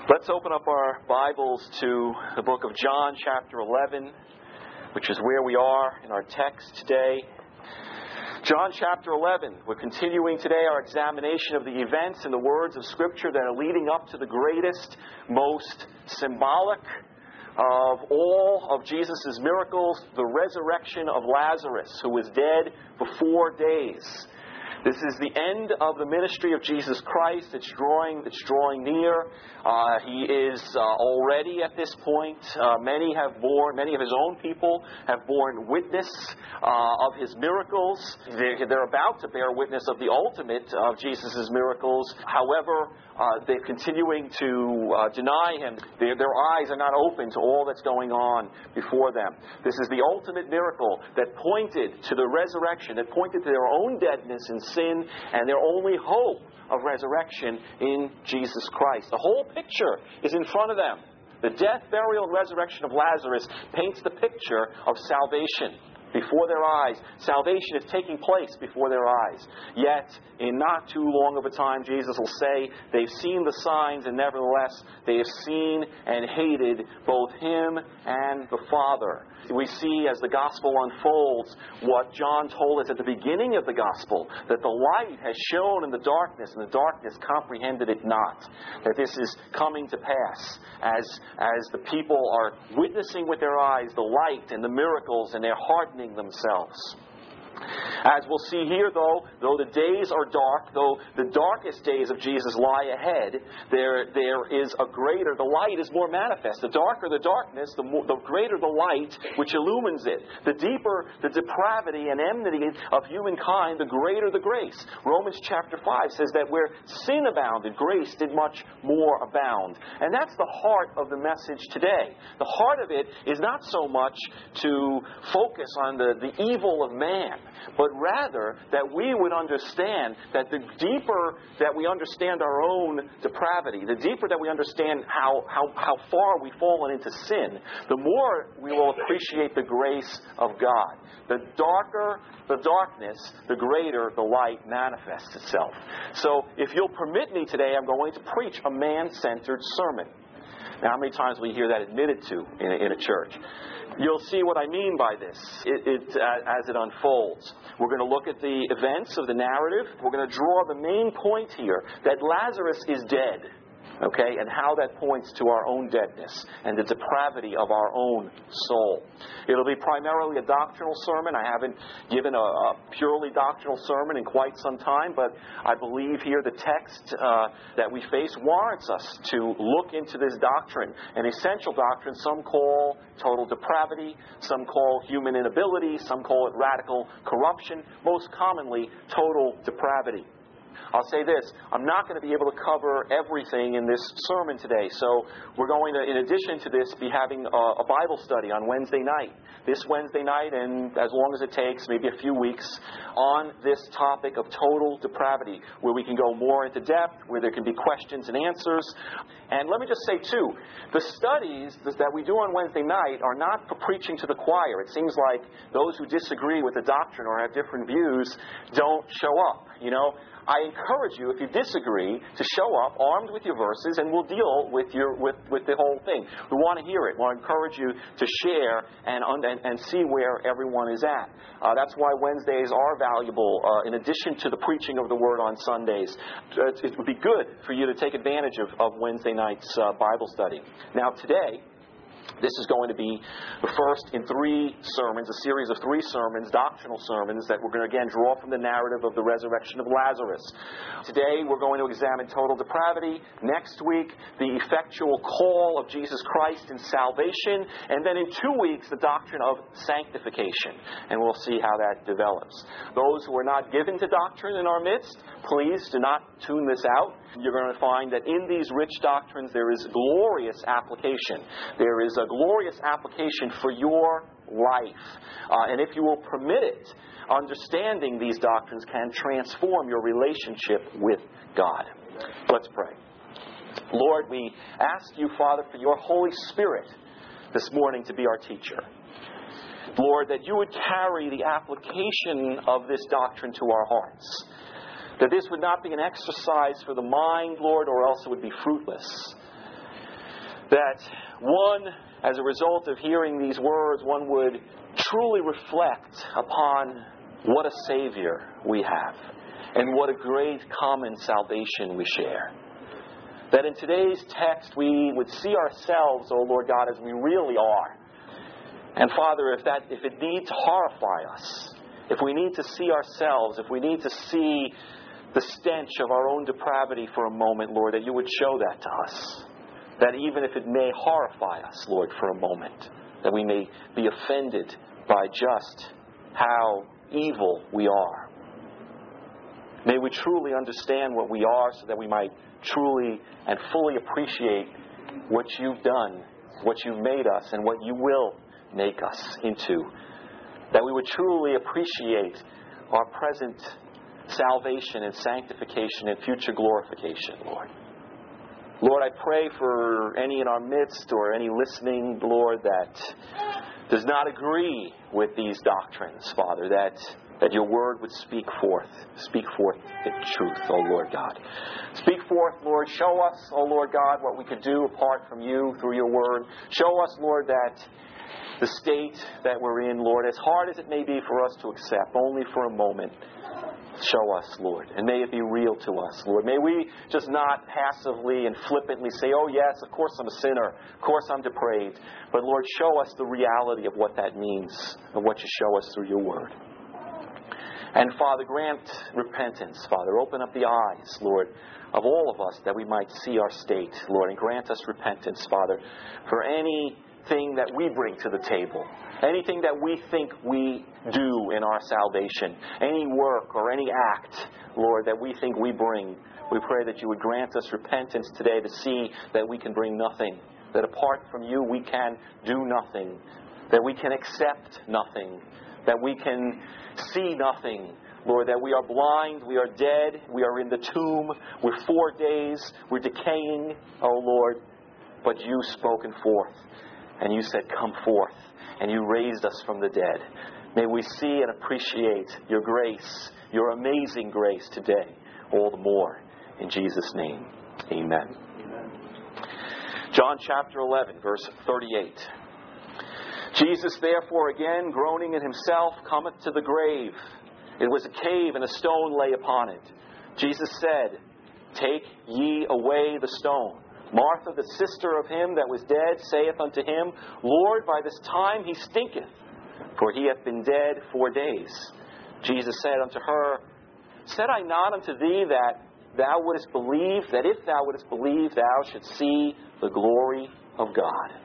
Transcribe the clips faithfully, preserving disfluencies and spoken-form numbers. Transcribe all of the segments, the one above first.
Let's open up our Bibles to the book of John, chapter eleven, which is where we are in our text today. John chapter eleven. We're continuing today our examination of the events and the words of Scripture that are leading up to the greatest, most symbolic of all of Jesus' miracles, the resurrection of Lazarus, who was dead for four days. This is the end of the ministry of Jesus Christ. It's drawing, it's drawing near. Uh, he is uh, already at this point. Uh, many have borne, many of his own people have borne witness uh, of his miracles. They're, they're about to bear witness of the ultimate of Jesus' miracles. However, uh, they're continuing to uh, deny him. Their, their eyes are not open to all that's going on before them. This is the ultimate miracle that pointed to the resurrection, that pointed to their own deadness and sin, and their only hope of resurrection in Jesus Christ. The whole picture is in front of them. The death, burial, and resurrection of Lazarus paints the picture of salvation before their eyes. Salvation is taking place before their eyes. Yet, in not too long of a time, Jesus will say, they've seen the signs, and nevertheless, they have seen and hated both Him and the Father. We see as the Gospel unfolds what John told us at the beginning of the Gospel, that the light has shone in the darkness, and the darkness comprehended it not. That this is coming to pass as, as the people are witnessing with their eyes the light and the miracles, and they're hardening themselves. As we'll see here, though, though the days are dark, though the darkest days of Jesus lie ahead, there there is a greater, the light is more manifest. The darker the darkness, the, more, the greater the light which illumines it. The deeper the depravity and enmity of humankind, the greater the grace. Romans chapter five says that where sin abounded, grace did much more abound. And that's the heart of the message today. The heart of it is not so much to focus on the, the evil of man, but rather that we would understand that the deeper that we understand our own depravity, the deeper that we understand how, how, how far we've fallen into sin, the more we will appreciate the grace of God. The darker the darkness, the greater the light manifests itself. So if you'll permit me today, I'm going to preach a man-centered sermon. Now, how many times we hear that admitted to in a, in a church? You'll see what I mean by this it, it, uh, as it unfolds. We're going to look at the events of the narrative. We're going to draw the main point here, that Lazarus is dead. Okay, and how that points to our own deadness and the depravity of our own soul. It'll be primarily a doctrinal sermon. I haven't given a, a purely doctrinal sermon in quite some time, but I believe here the text uh, that we face warrants us to look into this doctrine, an essential doctrine some call total depravity, some call human inability, some call it radical corruption, most commonly total depravity. I'll say this, I'm not going to be able to cover everything in this sermon today, so we're going to, in addition to this, be having a, a Bible study on Wednesday night. This Wednesday night, and as long as it takes, maybe a few weeks, on this topic of total depravity, where we can go more into depth, where there can be questions and answers. And let me just say, too, the studies that we do on Wednesday night are not for preaching to the choir. It seems like those who disagree with the doctrine or have different views don't show up, you know. I encourage you, if you disagree, to show up armed with your verses, and we'll deal with your with, with the whole thing. We want to hear it. We want to encourage you to share and and, and see where everyone is at. Uh, that's why Wednesdays are valuable, uh, in addition to the preaching of the Word on Sundays. It would be good for you to take advantage of, of Wednesday night's uh, Bible study. Now, today, this is going to be the first in three sermons, a series of three sermons, doctrinal sermons, that we're going to again draw from the narrative of the resurrection of Lazarus. Today we're going to examine total depravity. Next week, the effectual call of Jesus Christ in salvation. And then in two weeks, the doctrine of sanctification. And we'll see how that develops. Those who are not given to doctrine in our midst, please do not tune this out. You're going to find that in these rich doctrines there is glorious application. There is a glorious application for your life. Uh, and if you will permit it, understanding these doctrines can transform your relationship with God. Let's pray. Lord, we ask you, Father, for your Holy Spirit this morning to be our teacher. Lord, that you would carry the application of this doctrine to our hearts. That this would not be an exercise for the mind, Lord, or else it would be fruitless. that one, as a result of hearing these words, one would truly reflect upon what a Savior we have and what a great common salvation we share. That in today's text we would see ourselves, O Lord God, as we really are. And Father, if that if it needs to horrify us, if we need to see ourselves, if we need to see the stench of our own depravity for a moment, Lord, that you would show that to us. That even if it may horrify us, Lord, for a moment, that we may be offended by just how evil we are. May we truly understand what we are so that we might truly and fully appreciate what you've done, what you've made us, and what you will make us into. That we would truly appreciate our present salvation and sanctification and future glorification, Lord. Lord, I pray for any in our midst or any listening, Lord, that does not agree with these doctrines, Father, that that your word would speak forth. Speak forth the truth, O Lord God. Speak forth, Lord. Show us, O Lord God, what we could do apart from you through your word. Show us, Lord, that the state that we're in, Lord, as hard as it may be for us to accept, only for a moment, show us, Lord. And may it be real to us, Lord. May we just not passively and flippantly say, oh yes, of course I'm a sinner. Of course I'm depraved. But Lord, show us the reality of what that means and what you show us through your word. And Father, grant repentance, Father. Open up the eyes, Lord, of all of us that we might see our state, Lord. And grant us repentance, Father, for anything that we bring to the table. Anything that we think we do in our salvation. Any work or any act, Lord, that we think we bring. We pray that you would grant us repentance today to see that we can bring nothing. That apart from you we can do nothing. That we can accept nothing. That we can see nothing. Lord, that we are blind, we are dead, we are in the tomb, we're four days, we're decaying, oh Lord. But you spoken forth, and you said, come forth, and you raised us from the dead. May we see and appreciate your grace, your amazing grace today, all the more. In Jesus' name, amen. Amen. John chapter eleven, verse thirty-eight. Jesus, therefore, again, groaning in himself, cometh to the grave. It was a cave, and a stone lay upon it. Jesus said, take ye away the stone. Martha, the sister of him that was dead, saith unto him, Lord, by this time he stinketh, for he hath been dead four days. Jesus said unto her, said I not unto thee that thou wouldest believe, that if thou wouldest believe, thou shouldst see the glory of God?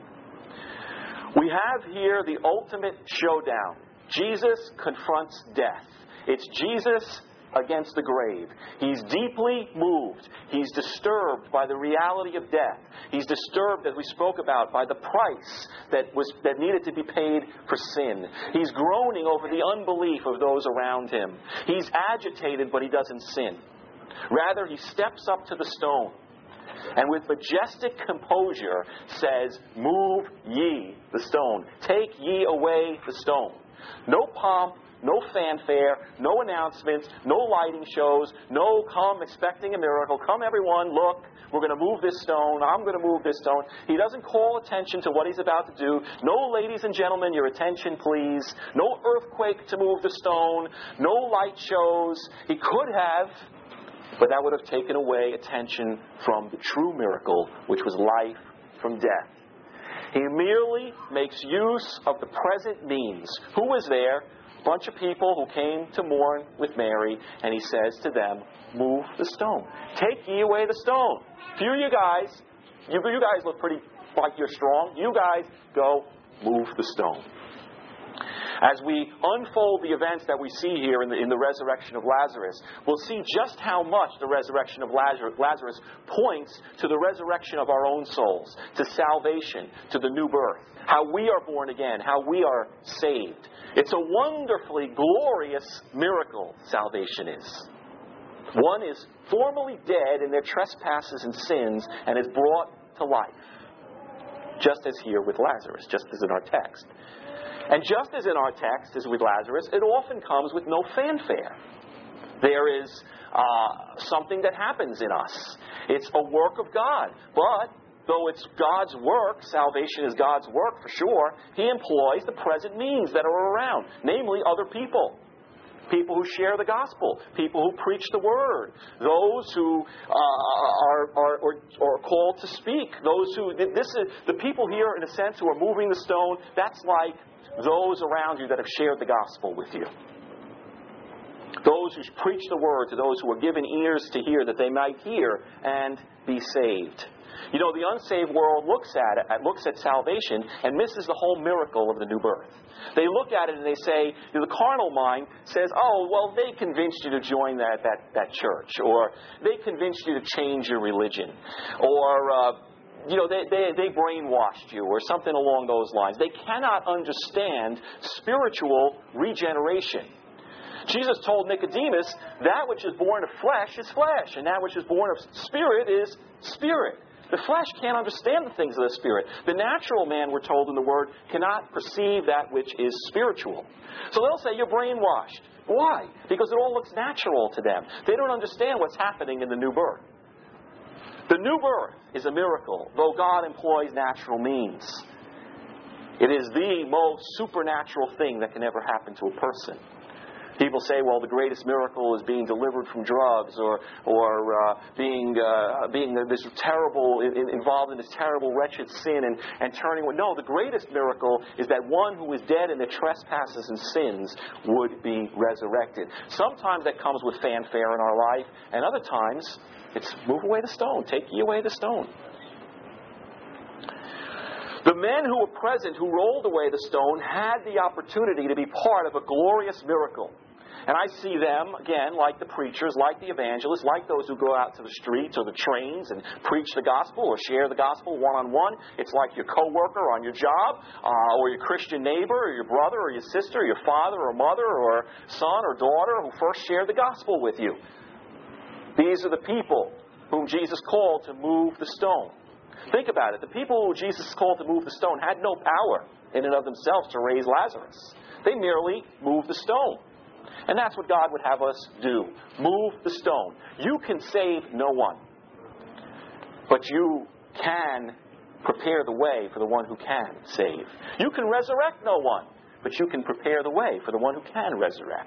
We have here the ultimate showdown. Jesus confronts death. It's Jesus against the grave. He's deeply moved. He's disturbed by the reality of death. He's disturbed, as we spoke about, by the price that was that needed to be paid for sin. He's groaning over the unbelief of those around him. He's agitated, but he doesn't sin. Rather, he steps up to the stone and with majestic composure says, move ye the stone. Take ye away the stone. No pomp, no fanfare, no announcements, no lighting shows, no come expecting a miracle. Come everyone, look, we're going to move this stone. I'm going to move this stone. He doesn't call attention to what he's about to do. No, ladies and gentlemen, your attention please. No earthquake to move the stone. No light shows. He could have, but that would have taken away attention from the true miracle, which was life from death. He merely makes use of the present means. Who was there? A bunch of people who came to mourn with Mary, and he says to them, move the stone. Take ye away the stone. Few you guys, you, you guys look pretty like you're strong. You guys go move the stone. As we unfold the events that we see here in the, in the resurrection of Lazarus, we'll see just how much the resurrection of Lazarus points to the resurrection of our own souls, to salvation, to the new birth, how we are born again, how we are saved. It's a wonderfully glorious miracle, salvation is. One is formerly dead in their trespasses and sins and is brought to life, just as here with Lazarus, just as in our text. And just as in our text, as with Lazarus, it often comes with no fanfare. There is uh, something that happens in us. It's a work of God. But though it's God's work, salvation is God's work for sure, He employs the present means that are around, namely other people. People who share the gospel, people who preach the word, those who uh, are, are, are, are called to speak, those who, this is, the people here in a sense who are moving the stone, that's like those around you that have shared the gospel with you. Those who preach the word to those who are given ears to hear that they might hear and be saved. You know, the unsaved world looks at it, looks at salvation and misses the whole miracle of the new birth. They look at it and they say, you know, the carnal mind says, oh, well, they convinced you to join that, that, that church, or they convinced you to change your religion, or, uh, you know, they, they, they brainwashed you, or something along those lines. They cannot understand spiritual regeneration. Jesus told Nicodemus, that which is born of flesh is flesh, and that which is born of spirit is spirit. The flesh can't understand the things of the Spirit. The natural man, we're told in the Word, cannot perceive that which is spiritual. So they'll say, you're brainwashed. Why? Because it all looks natural to them. They don't understand what's happening in the new birth. The new birth is a miracle, though God employs natural means. It is the most supernatural thing that can ever happen to a person. People say, well, the greatest miracle is being delivered from drugs, or or uh, being uh, being this terrible in, involved in this terrible, wretched sin and, and turning. No, the greatest miracle is that one who is dead in their trespasses and sins would be resurrected. Sometimes that comes with fanfare in our life, and other times it's move away the stone, take ye away the stone. The men who were present, who rolled away the stone, had the opportunity to be part of a glorious miracle. And I see them, again, like the preachers, like the evangelists, like those who go out to the streets or the trains and preach the gospel or share the gospel one-on-one. It's like your coworker on your job, uh, or your Christian neighbor, or your brother, or your sister, or your father, or mother, or son, or daughter who first shared the gospel with you. These are the people whom Jesus called to move the stone. Think about it. The people who Jesus called to move the stone had no power in and of themselves to raise Lazarus. They merely moved the stone. And that's what God would have us do. Move the stone. You can save no one. But you can prepare the way for the one who can save. You can resurrect no one. But you can prepare the way for the one who can resurrect.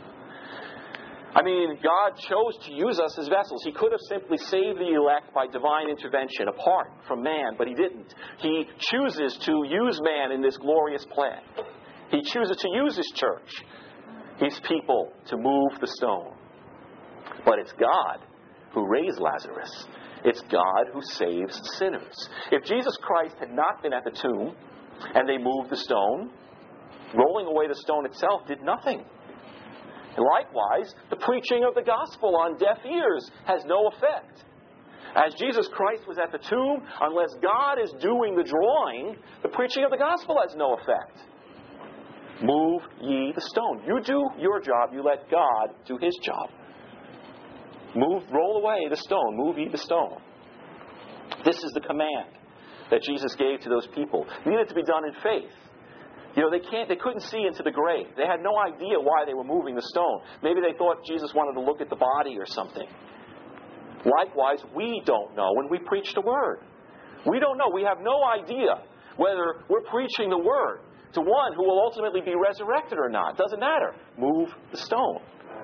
I mean, God chose to use us as vessels. He could have simply saved the elect by divine intervention apart from man, but He didn't. He chooses to use man in this glorious plan. He chooses to use His church, His people, to move the stone. But it's God who raised Lazarus. It's God who saves sinners. If Jesus Christ had not been at the tomb and they moved the stone, rolling away the stone itself did nothing. And likewise, the preaching of the gospel on deaf ears has no effect. As Jesus Christ was at the tomb, unless God is doing the drawing, the preaching of the gospel has no effect. Move ye the stone. You do your job. You let God do His job. Move, roll away the stone. Move ye the stone. This is the command that Jesus gave to those people. It needed to be done in faith. You know, they can't. They couldn't see into the grave. They had no idea why they were moving the stone. Maybe they thought Jesus wanted to look at the body or something. Likewise, we don't know when we preach the Word. We don't know. We have no idea whether we're preaching the Word to one who will ultimately be resurrected or not. Doesn't matter. Move the stone.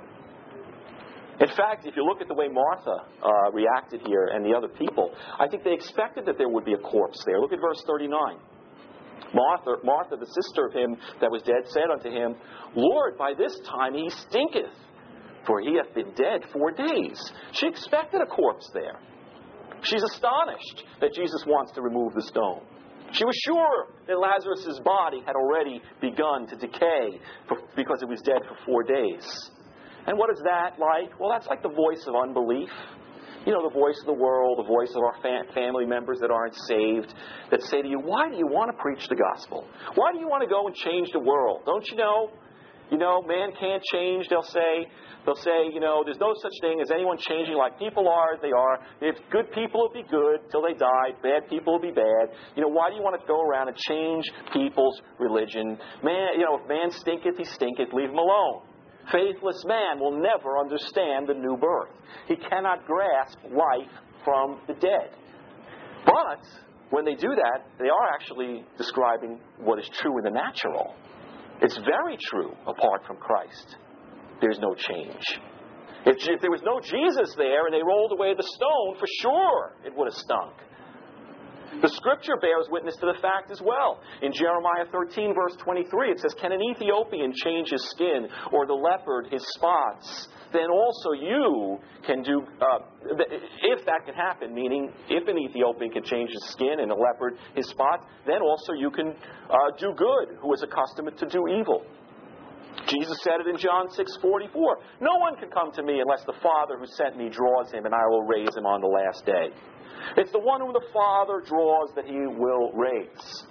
In fact, if you look at the way Martha uh, reacted here and the other people, I think they expected that there would be a corpse there. Look at verse thirty-nine. Martha, Martha, the sister of him that was dead, said unto him, Lord, by this time he stinketh, for he hath been dead four days. She expected a corpse there. She's astonished that Jesus wants to remove the stone. She was sure that Lazarus' body had already begun to decay for, because it was dead for four days. And what is that like? Well, that's like the voice of unbelief. You know, the voice of the world, the voice of our fam- family members that aren't saved, that say to you, why do you want to preach the gospel? Why do you want to go and change the world? Don't you know? You know, man can't change, they'll say. They'll say, you know, there's no such thing as anyone changing like people are as they are. If good people will be good till they die, bad people will be bad. You know, why do you want to go around and change people's religion? Man, you know, if man stinketh, he stinketh, leave him alone. Faithless man will never understand the new birth. He cannot grasp life from the dead. But But when they do that, they are actually describing what is true in the natural. It's very true apart from Christ. There's no change. If, if there was no Jesus there and they rolled away the stone, for sure it would have stunk. The Scripture bears witness to the fact as well. In Jeremiah thirteen, verse twenty-three, it says, "Can an Ethiopian change his skin, or the leopard his spots? Then also you can do," uh, if that can happen, meaning if an Ethiopian can change his skin and a leopard his spots, then also you can uh, do good, who is accustomed to do evil. Jesus said it in John six forty-four. "No one can come to me unless the Father who sent me draws him, and I will raise him on the last day." It's the one whom the Father draws that he will raise.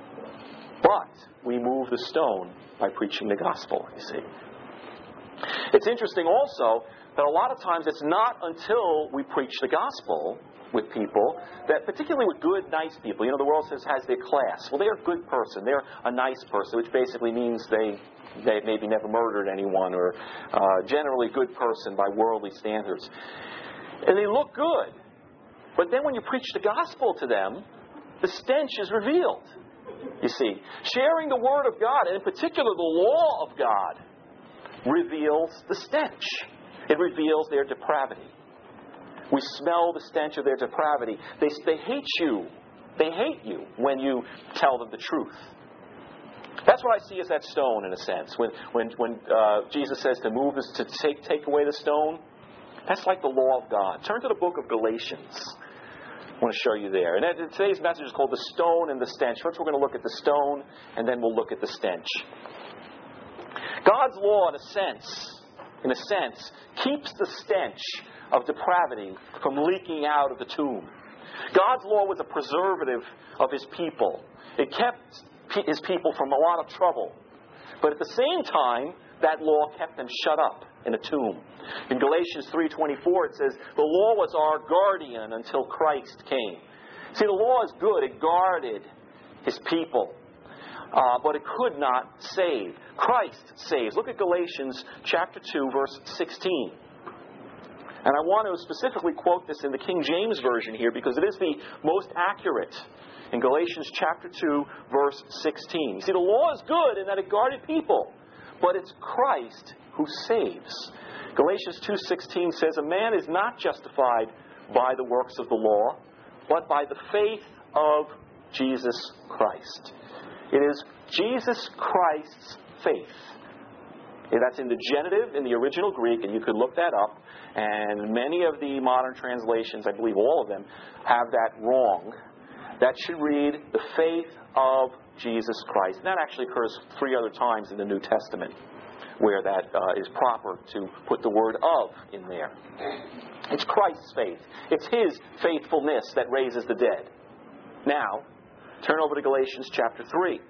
But we move the stone by preaching the gospel, you see. It's interesting also that a lot of times it's not until we preach the gospel with people, that particularly with good, nice people, you know, the world says has their class. Well, they're a good person. They're a nice person, which basically means they they maybe never murdered anyone, or uh, generally a good person by worldly standards. And they look good. But then when you preach the gospel to them, the stench is revealed. You see, sharing the Word of God, and in particular the law of God, reveals the stench. It reveals their depravity. We smell the stench of their depravity. They, they hate you. They hate you when you tell them the truth. That's what I see as that stone, in a sense. When when when uh, Jesus says to move this, to take take away the stone, that's like the law of God. Turn to the book of Galatians. I want to show you there. And today's message is called The Stone and the Stench. First we're going to look at the stone, and then we'll look at the stench. God's law, in a sense, in a sense, keeps the stench of depravity from leaking out of the tomb. God's law was a preservative of His people. It kept His people from a lot of trouble. But at the same time, that law kept them shut up in a tomb. In Galatians three twenty-four, it says, "The law was our guardian until Christ came." See, the law is good. It guarded His people. Uh, but it could not save. Christ saves. Look at Galatians chapter two, verse sixteen. And I want to specifically quote this in the King James Version here, because it is the most accurate. In Galatians chapter two, verse sixteen. You see, the law is good in that it guarded people. But it's Christ who saves. Galatians two sixteen says, "A man is not justified by the works of the law, but by the faith of Jesus Christ." It is Jesus Christ's faith. And that's in the genitive in the original Greek, and you could look that up. And many of the modern translations, I believe all of them, have that wrong. That should read, "the faith of Jesus Christ." And that actually occurs three other times in the New Testament, where that uh, is proper to put the word "of" in there. It's Christ's faith. It's His faithfulness that raises the dead. Now, turn over to Galatians chapter three.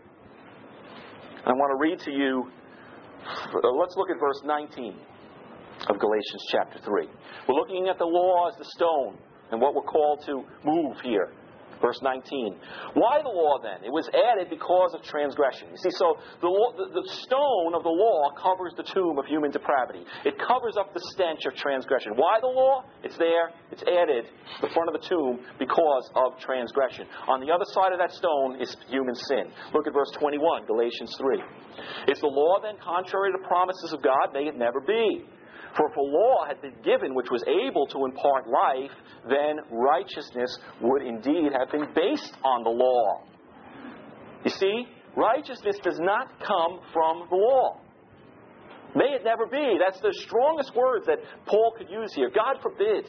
I want to read to you, let's look at verse nineteen of Galatians chapter three. We're looking at the law as the stone and what we're called to move here. Verse nineteen. "Why the law then? It was added because of transgression." You see, so the, law, the, the stone of the law covers the tomb of human depravity. It covers up the stench of transgression. Why the law? It's there. It's added to the front of the tomb because of transgression. On the other side of that stone is human sin. Look at verse twenty-one, Galatians three. "Is the law then contrary to the promises of God? May it never be. For if a law had been given which was able to impart life, then righteousness would indeed have been based on the law." You see, righteousness does not come from the law. May it never be. That's the strongest words that Paul could use here. God forbid.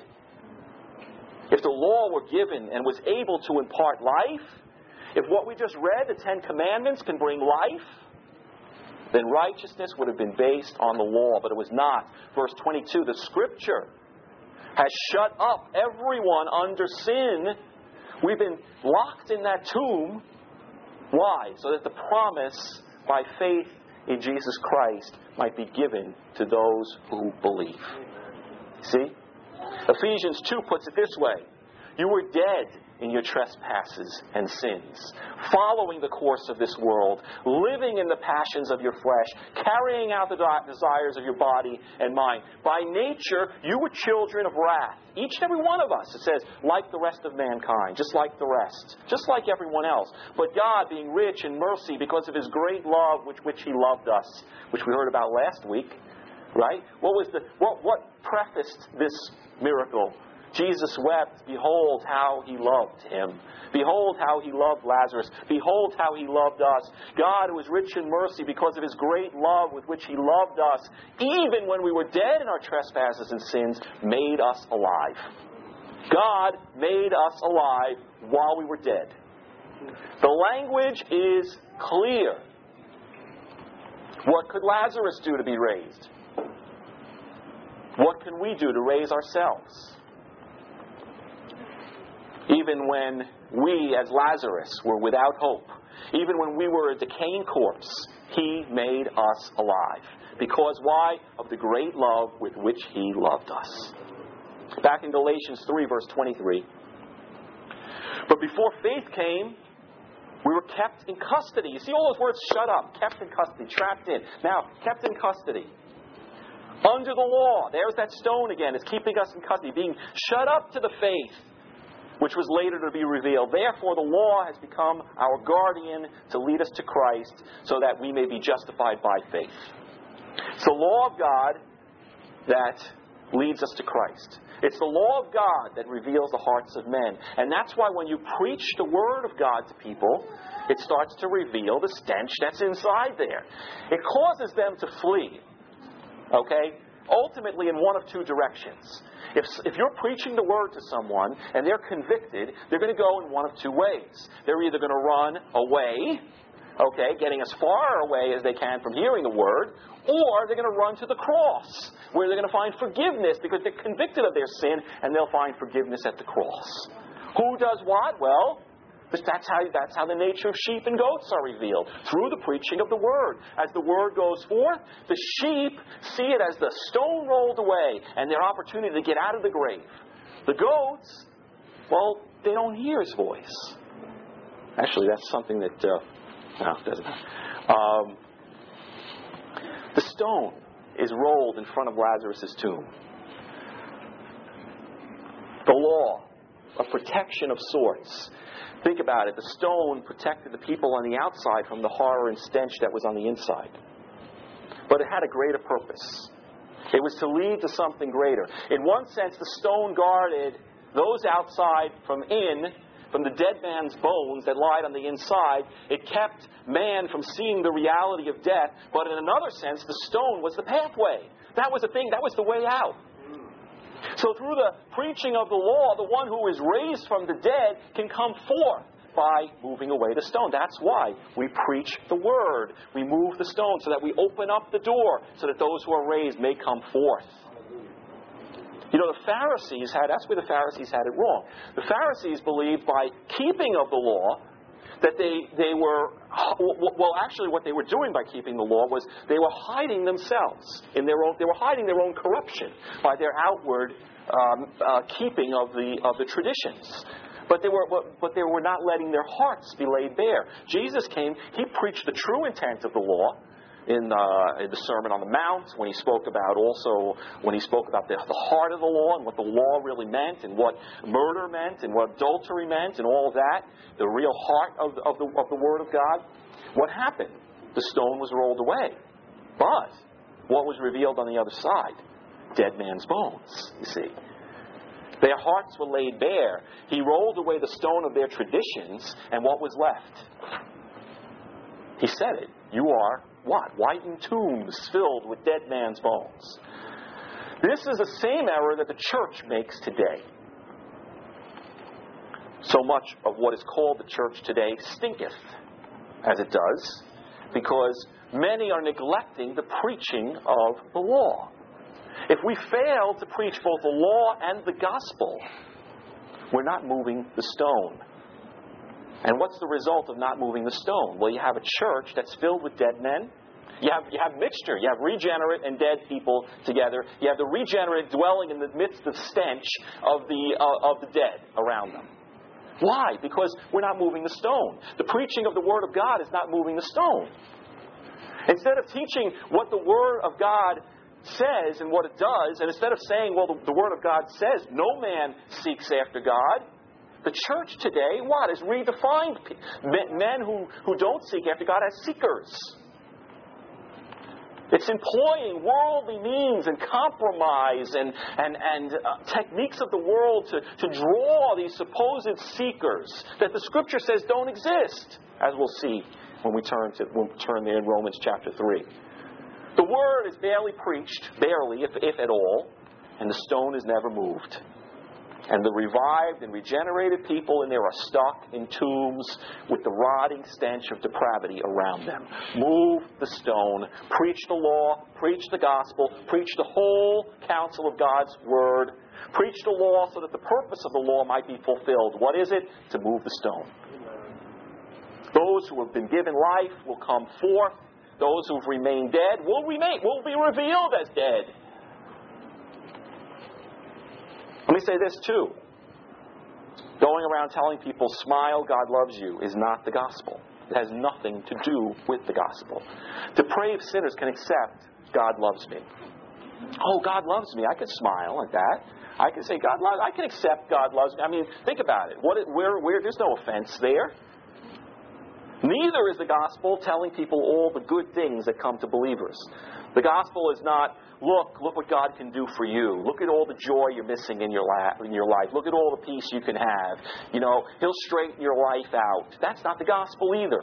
If the law were given and was able to impart life, if what we just read, the Ten Commandments, can bring life, then righteousness would have been based on the law, but it was not. Verse twenty-two, "The Scripture has shut up everyone under sin." We've been locked in that tomb. Why? So that the promise by faith in Jesus Christ might be given to those who believe. See? Ephesians two puts it this way. "You were dead in your trespasses and sins, following the course of this world, living in the passions of your flesh, carrying out the desires of your body and mind. By nature, you were children of wrath. Each and every one of us, it says, like the rest of mankind, just like the rest, just like everyone else. But God, being rich in mercy because of His great love with which He loved us, which we heard about last week, right? What was the what what prefaced this miracle? Jesus wept, behold how He loved him. Behold how He loved Lazarus. Behold how He loved us. God, who is rich in mercy because of His great love with which He loved us, even when we were dead in our trespasses and sins, made us alive. God made us alive while we were dead. The language is clear. What could Lazarus do to be raised? What can we do to raise ourselves? Even when we, as Lazarus, were without hope, even when we were a decaying corpse, He made us alive. Because why? Of the great love with which He loved us. Back in Galatians three, verse twenty-three. But before faith came, we were kept in custody. You see all those words, shut up, kept in custody, trapped in. Now, kept in custody. Under the law. There's that stone again. It's keeping us in custody. Being shut up to the faith, which was later to be revealed. Therefore, the law has become our guardian to lead us to Christ so that we may be justified by faith. It's the law of God that leads us to Christ. It's the law of God that reveals the hearts of men. And that's why when you preach the Word of God to people, it starts to reveal the stench that's inside there. It causes them to flee. Okay? Ultimately in one of two directions. If, if you're preaching the Word to someone and they're convicted, they're going to go in one of two ways. They're either going to run away, okay, getting as far away as they can from hearing the Word, or they're going to run to the cross, where they're going to find forgiveness because they're convicted of their sin, and they'll find forgiveness at the cross. Who does what? Well, that's how, that's how the nature of sheep and goats are revealed, through the preaching of the Word. As the Word goes forth, the sheep see it as the stone rolled away and their opportunity to get out of the grave. The goats, well, they don't hear His voice. Actually, that's something that, uh, no, it doesn't matter. Um, the stone is rolled in front of Lazarus' tomb. The law, a protection of sorts. Think about it. The stone protected the people on the outside from the horror and stench that was on the inside. But it had a greater purpose. It was to lead to something greater. In one sense, the stone guarded those outside from in, from the dead man's bones that lied on the inside. It kept man from seeing the reality of death. But in another sense, the stone was the pathway. That was the thing. That was the way out. So through the preaching of the law, the one who is raised from the dead can come forth by moving away the stone. That's why we preach the Word. We move the stone so that we open up the door so that those who are raised may come forth. You know, the Pharisees had, that's where the Pharisees had it wrong. The Pharisees believed by keeping of the law that they, they were, well, actually what they were doing by keeping the law was they were hiding themselves in their own, they were hiding their own corruption by their outward um, uh, keeping of the, of the traditions. But they were, but they were not letting their hearts be laid bare. Jesus came, He preached the true intent of the law in, uh, in the Sermon on the Mount, when He spoke about also, when He spoke about the, the heart of the law and what the law really meant and what murder meant and what adultery meant and all of that, the real heart of, of, the, of the Word of God. What happened? The stone was rolled away. But what was revealed on the other side? Dead man's bones, you see. Their hearts were laid bare. He rolled away the stone of their traditions, and what was left? He said it. You are what? Whitened tombs filled with dead man's bones. This is the same error that the church makes today. So much of what is called the church today stinketh, as it does, because many are neglecting the preaching of the law. If we fail to preach both the law and the gospel, we're not moving the stone. And what's the result of not moving the stone? Well, you have a church that's filled with dead men. You have, you have mixture. You have regenerate and dead people together. You have the regenerate dwelling in the midst of stench of the, uh, of the dead around them. Why? Because we're not moving the stone. The preaching of the Word of God is not moving the stone. Instead of teaching what the Word of God says and what it does, and instead of saying, well, the, the Word of God says no man seeks after God, the church today, what? Has redefined men who, who don't seek after God as seekers. It's employing worldly means and compromise and, and, and uh, techniques of the world to, to draw these supposed seekers that the Scripture says don't exist, as we'll see when we turn to when we turn there in Romans chapter three. The Word is barely preached, barely, if, if at all, and the stone is never moved. And the revived and regenerated people in there are stuck in tombs with the rotting stench of depravity around them. Move the stone. Preach the law. Preach the gospel. Preach the whole counsel of God's Word. Preach the law so that the purpose of the law might be fulfilled. What is it? To move the stone. Those who have been given life will come forth. Those who have remained dead will remain, will be revealed as dead. Let me say this too. Going around telling people, smile, God loves you, is not the gospel. It has nothing to do with the gospel. Depraved sinners can accept, God loves me. Oh, God loves me. I can smile at that. I can say, God loves I can accept God loves me. I mean, think about it. What? Where? Where? There's no offense there. Neither is the gospel telling people all the good things that come to believers. The gospel is not, look, look what God can do for you. Look at all the joy you're missing in your, la- in your life. Look at all the peace you can have. You know, He'll straighten your life out. That's not the gospel either.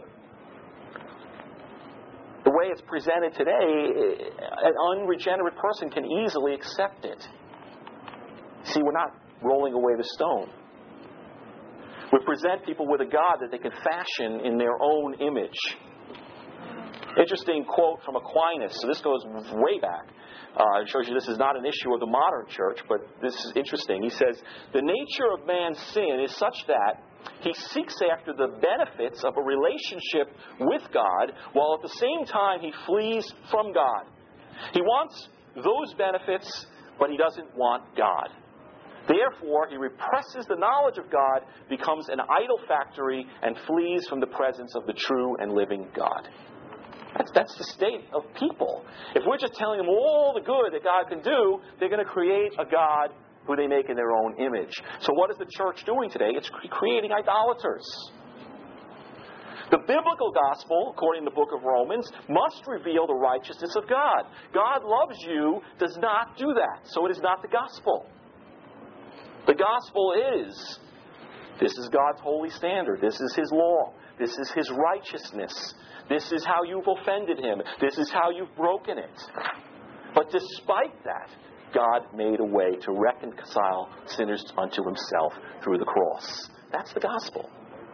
The way it's presented today, an unregenerate person can easily accept it. See, we're not rolling away the stone. We present people with a God that they can fashion in their own image. Interesting quote from Aquinas. So this goes way back. Uh, it shows you this is not an issue of the modern church, but this is interesting. He says, the nature of man's sin is such that he seeks after the benefits of a relationship with God, while at the same time he flees from God. He wants those benefits, but he doesn't want God. Therefore, he represses the knowledge of God, becomes an idol factory, and flees from the presence of the true and living God. That's, that's the state of people. If we're just telling them all the good that God can do, they're going to create a God who they make in their own image. So what is the church doing today? It's creating idolaters. The biblical gospel, according to the book of Romans, must reveal the righteousness of God. God loves you does not do that. So it is not the gospel. The gospel is, this is God's holy standard. This is His law. This is His righteousness. This is how you've offended Him. This is how you've broken it. But despite that, God made a way to reconcile sinners unto Himself through the cross. That's the gospel.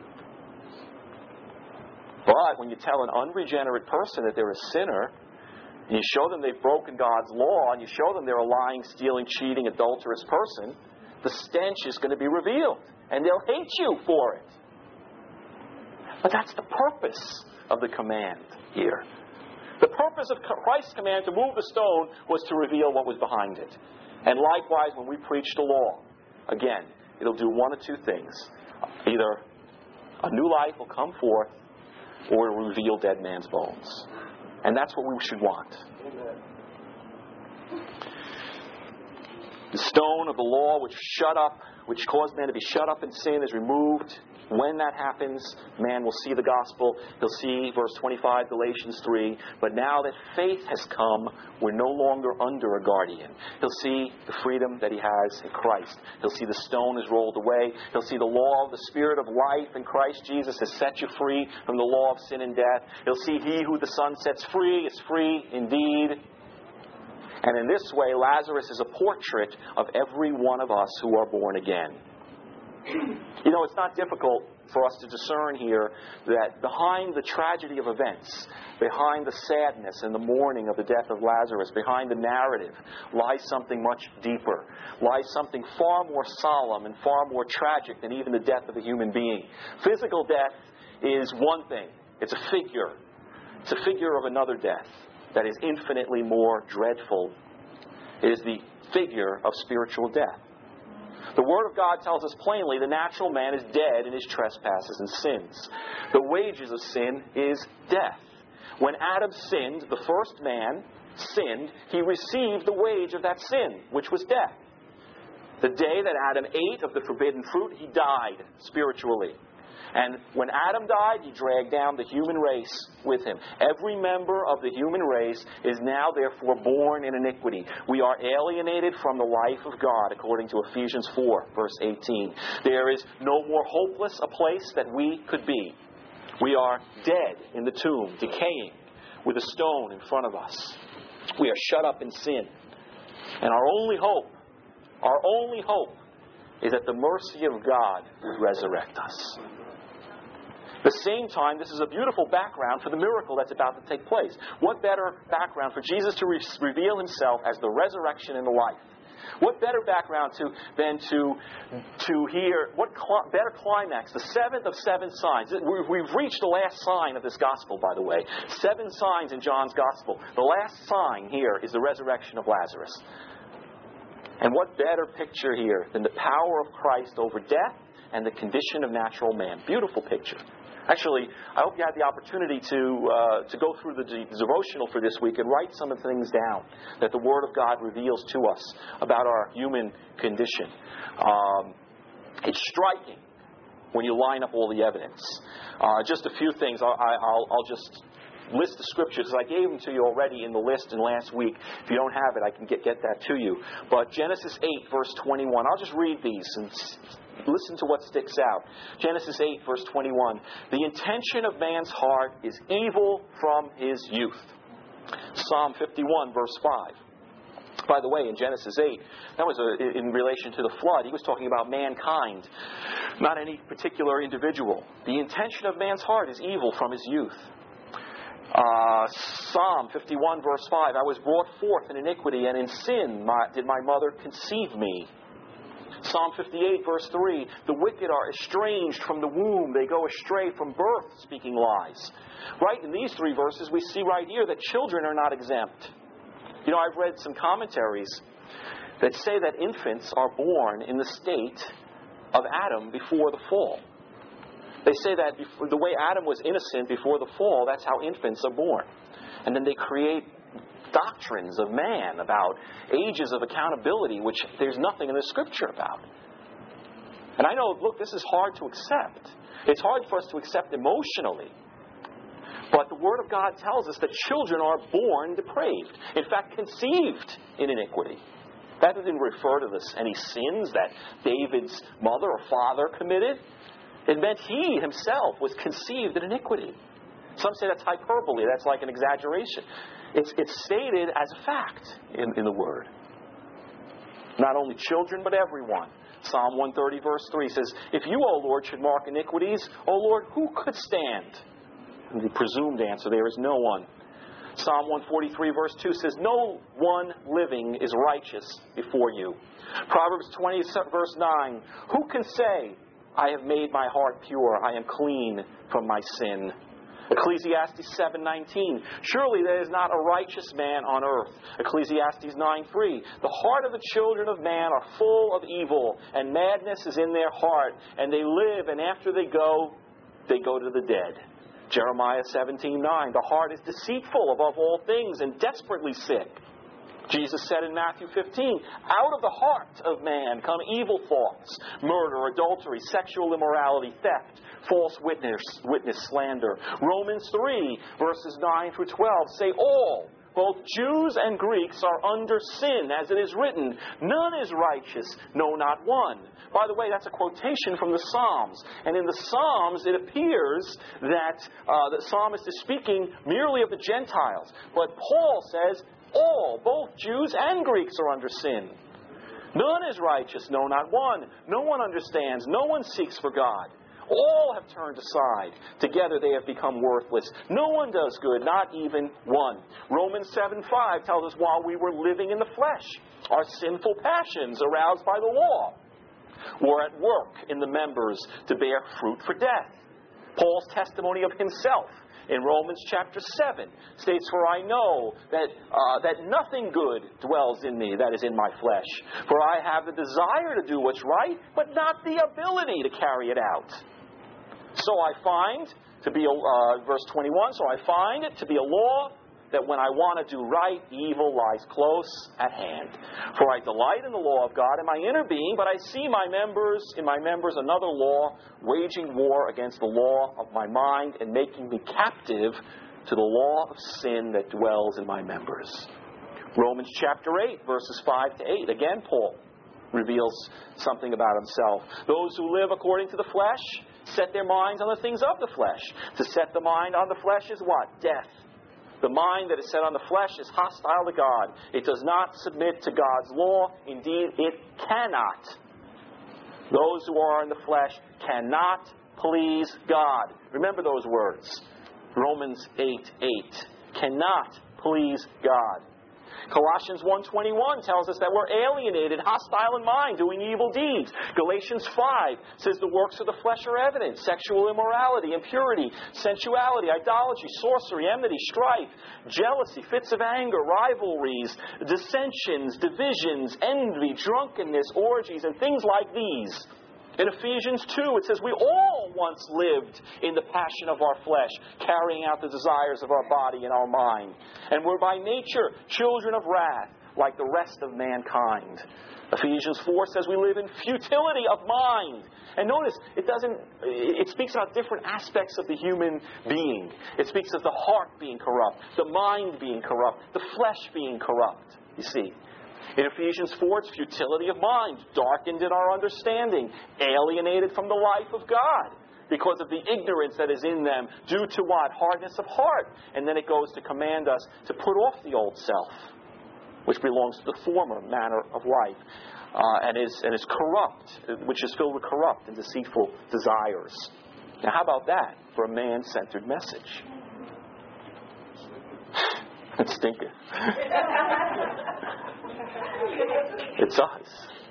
But when you tell an unregenerate person that they're a sinner, and you show them they've broken God's law, and you show them they're a lying, stealing, cheating, adulterous person, the stench is going to be revealed. And they'll hate you for it. But that's the purpose of the command here. The purpose of Christ's command to move the stone was to reveal what was behind it. And likewise, when we preach the law, again, it'll do one of two things. Either a new life will come forth, or it will reveal dead man's bones. And that's what we should want. Amen. The stone of the law which shut up, which caused man to be shut up in sin, is removed. When that happens, man will see the gospel. He'll see, verse twenty-five, Galatians three, but now that faith has come, we're no longer under a guardian. He'll see the freedom that he has in Christ. He'll see the stone is rolled away. He'll see the law of the Spirit of life in Christ Jesus has set you free from the law of sin and death. He'll see he who the Son sets free is free indeed. And in this way, Lazarus is a portrait of every one of us who are born again. You know, it's not difficult for us to discern here that behind the tragedy of events, behind the sadness and the mourning of the death of Lazarus, behind the narrative, lies something much deeper, lies something far more solemn and far more tragic than even the death of a human being. Physical death is one thing. It's a figure. It's a figure of another death that is infinitely more dreadful. It is the figure of spiritual death. The Word of God tells us plainly the natural man is dead in his trespasses and sins. The wages of sin is death. When Adam sinned, the first man sinned, he received the wage of that sin, which was death. The day that Adam ate of the forbidden fruit, he died spiritually. And when Adam died, he dragged down the human race with him. Every member of the human race is now therefore born in iniquity. We are alienated from the life of God, according to Ephesians four, verse eighteen. There is no more hopeless a place that we could be. We are dead in the tomb, decaying, with a stone in front of us. We are shut up in sin. And our only hope, our only hope, is that the mercy of God would resurrect us. At the same time, this is a beautiful background for the miracle that's about to take place. What better background for Jesus to re- reveal himself as the resurrection and the life? What better background to than to to hear, what cl- better climax, the seventh of seven signs. We've reached the last sign of this gospel, by the way. Seven signs in John's gospel. The last sign here is the resurrection of Lazarus. And what better picture here than the power of Christ over death and the condition of natural man? Beautiful picture. Actually, I hope you had the opportunity to uh, to go through the de- devotional for this week and write some of the things down that the Word of God reveals to us about our human condition. Um, it's striking when you line up all the evidence. Uh, just a few things. I'll, I'll, I'll just list the scriptures. I gave them to you already in the list in last week. If you don't have it, I can get, get that to you. But Genesis eight, verse twenty-one. I'll just read these and listen to what sticks out. Genesis eight, verse twenty-one. The intention of man's heart is evil from his youth. Psalm fifty-one, verse five. By the way, in Genesis eight, that was a, in relation to the flood. He was talking about mankind, not any particular individual. The intention of man's heart is evil from his youth. Uh, Psalm fifty-one, verse five. I was brought forth in iniquity, and in sin my, did my mother conceive me. Psalm fifty-eight, verse three. The wicked are estranged from the womb. They go astray from birth, speaking lies. Right in these three verses, we see right here that children are not exempt. You know, I've read some commentaries that say that infants are born in the state of Adam before the fall. They say that before, the way Adam was innocent before the fall, that's how infants are born. And then they create doctrines of man about ages of accountability, which there's nothing in the Scripture about. And I know, look, this is hard to accept. It's hard for us to accept emotionally. But the Word of God tells us that children are born depraved. In fact, conceived in iniquity. That didn't refer to this, any sins that David's mother or father committed. It meant he himself was conceived in iniquity. Some say that's hyperbole. That's like an exaggeration. It's, it's stated as a fact in, in the Word. Not only children, but everyone. Psalm one thirty, verse three says, If you, O Lord, should mark iniquities, O Lord, who could stand? And the presumed answer there is no one. Psalm one forty-three, verse two says, No one living is righteous before you. Proverbs twenty, verse nine, Who can say, I have made my heart pure, I am clean from my sin? Ecclesiastes seven nineteen, Surely there is not a righteous man on earth. Ecclesiastes nine three, The heart of the children of man are full of evil, and madness is in their heart, and they live, and after they go, they go to the dead. Jeremiah seventeen nine, The heart is deceitful above all things, and desperately sick. Jesus said in Matthew fifteen, Out of the heart of man come evil thoughts, murder, adultery, sexual immorality, theft, false witness, witness slander. Romans three, verses nine through twelve say all, both Jews and Greeks, are under sin, as it is written, None is righteous, no, not one. By the way, that's a quotation from the Psalms. And in the Psalms, it appears that uh, the psalmist is speaking merely of the Gentiles. But Paul says, all, both Jews and Greeks, are under sin. None is righteous, no, not one. No one understands. No one seeks for God. All have turned aside. Together they have become worthless. No one does good, not even one. Romans seven five tells us while we were living in the flesh, our sinful passions aroused by the law were at work in the members to bear fruit for death. Paul's testimony of himself in Romans chapter seven states, "For I know that uh, that nothing good dwells in me, that is in my flesh. For I have the desire to do what's right, but not the ability to carry it out. So I find to be a, uh, verse twenty-one. So I find it to be a law that when I want to do right, evil lies close at hand. For I delight in the law of God in my inner being, but I see my members in my members another law, waging war against the law of my mind and making me captive to the law of sin that dwells in my members." Romans chapter eight, verses five to eight. Again, Paul reveals something about himself. "Those who live according to the flesh set their minds on the things of the flesh. To set the mind on the flesh is what? Death. The mind that is set on the flesh is hostile to God. It does not submit to God's law. Indeed, it cannot. Those who are in the flesh cannot please God." Remember those words. Romans eight eight. Cannot please God. Colossians one twenty-one tells us that we're alienated, hostile in mind, doing evil deeds. Galatians five says the works of the flesh are evident: sexual immorality, impurity, sensuality, idolatry, sorcery, enmity, strife, jealousy, fits of anger, rivalries, dissensions, divisions, envy, drunkenness, orgies, and things like these. In Ephesians two, it says we all once lived in the passion of our flesh, carrying out the desires of our body and our mind. And we're by nature children of wrath, like the rest of mankind. Ephesians four says we live in futility of mind. And notice, it doesn't. It speaks about different aspects of the human being. It speaks of the heart being corrupt, the mind being corrupt, the flesh being corrupt, you see. In Ephesians four, it's futility of mind, darkened in our understanding, alienated from the life of God because of the ignorance that is in them due to what? Hardness of heart. And then it goes to command us to put off the old self, which belongs to the former manner of life, uh, and is and is corrupt, which is filled with corrupt and deceitful desires. Now, how about that for a man-centered message? It stinketh. It's us.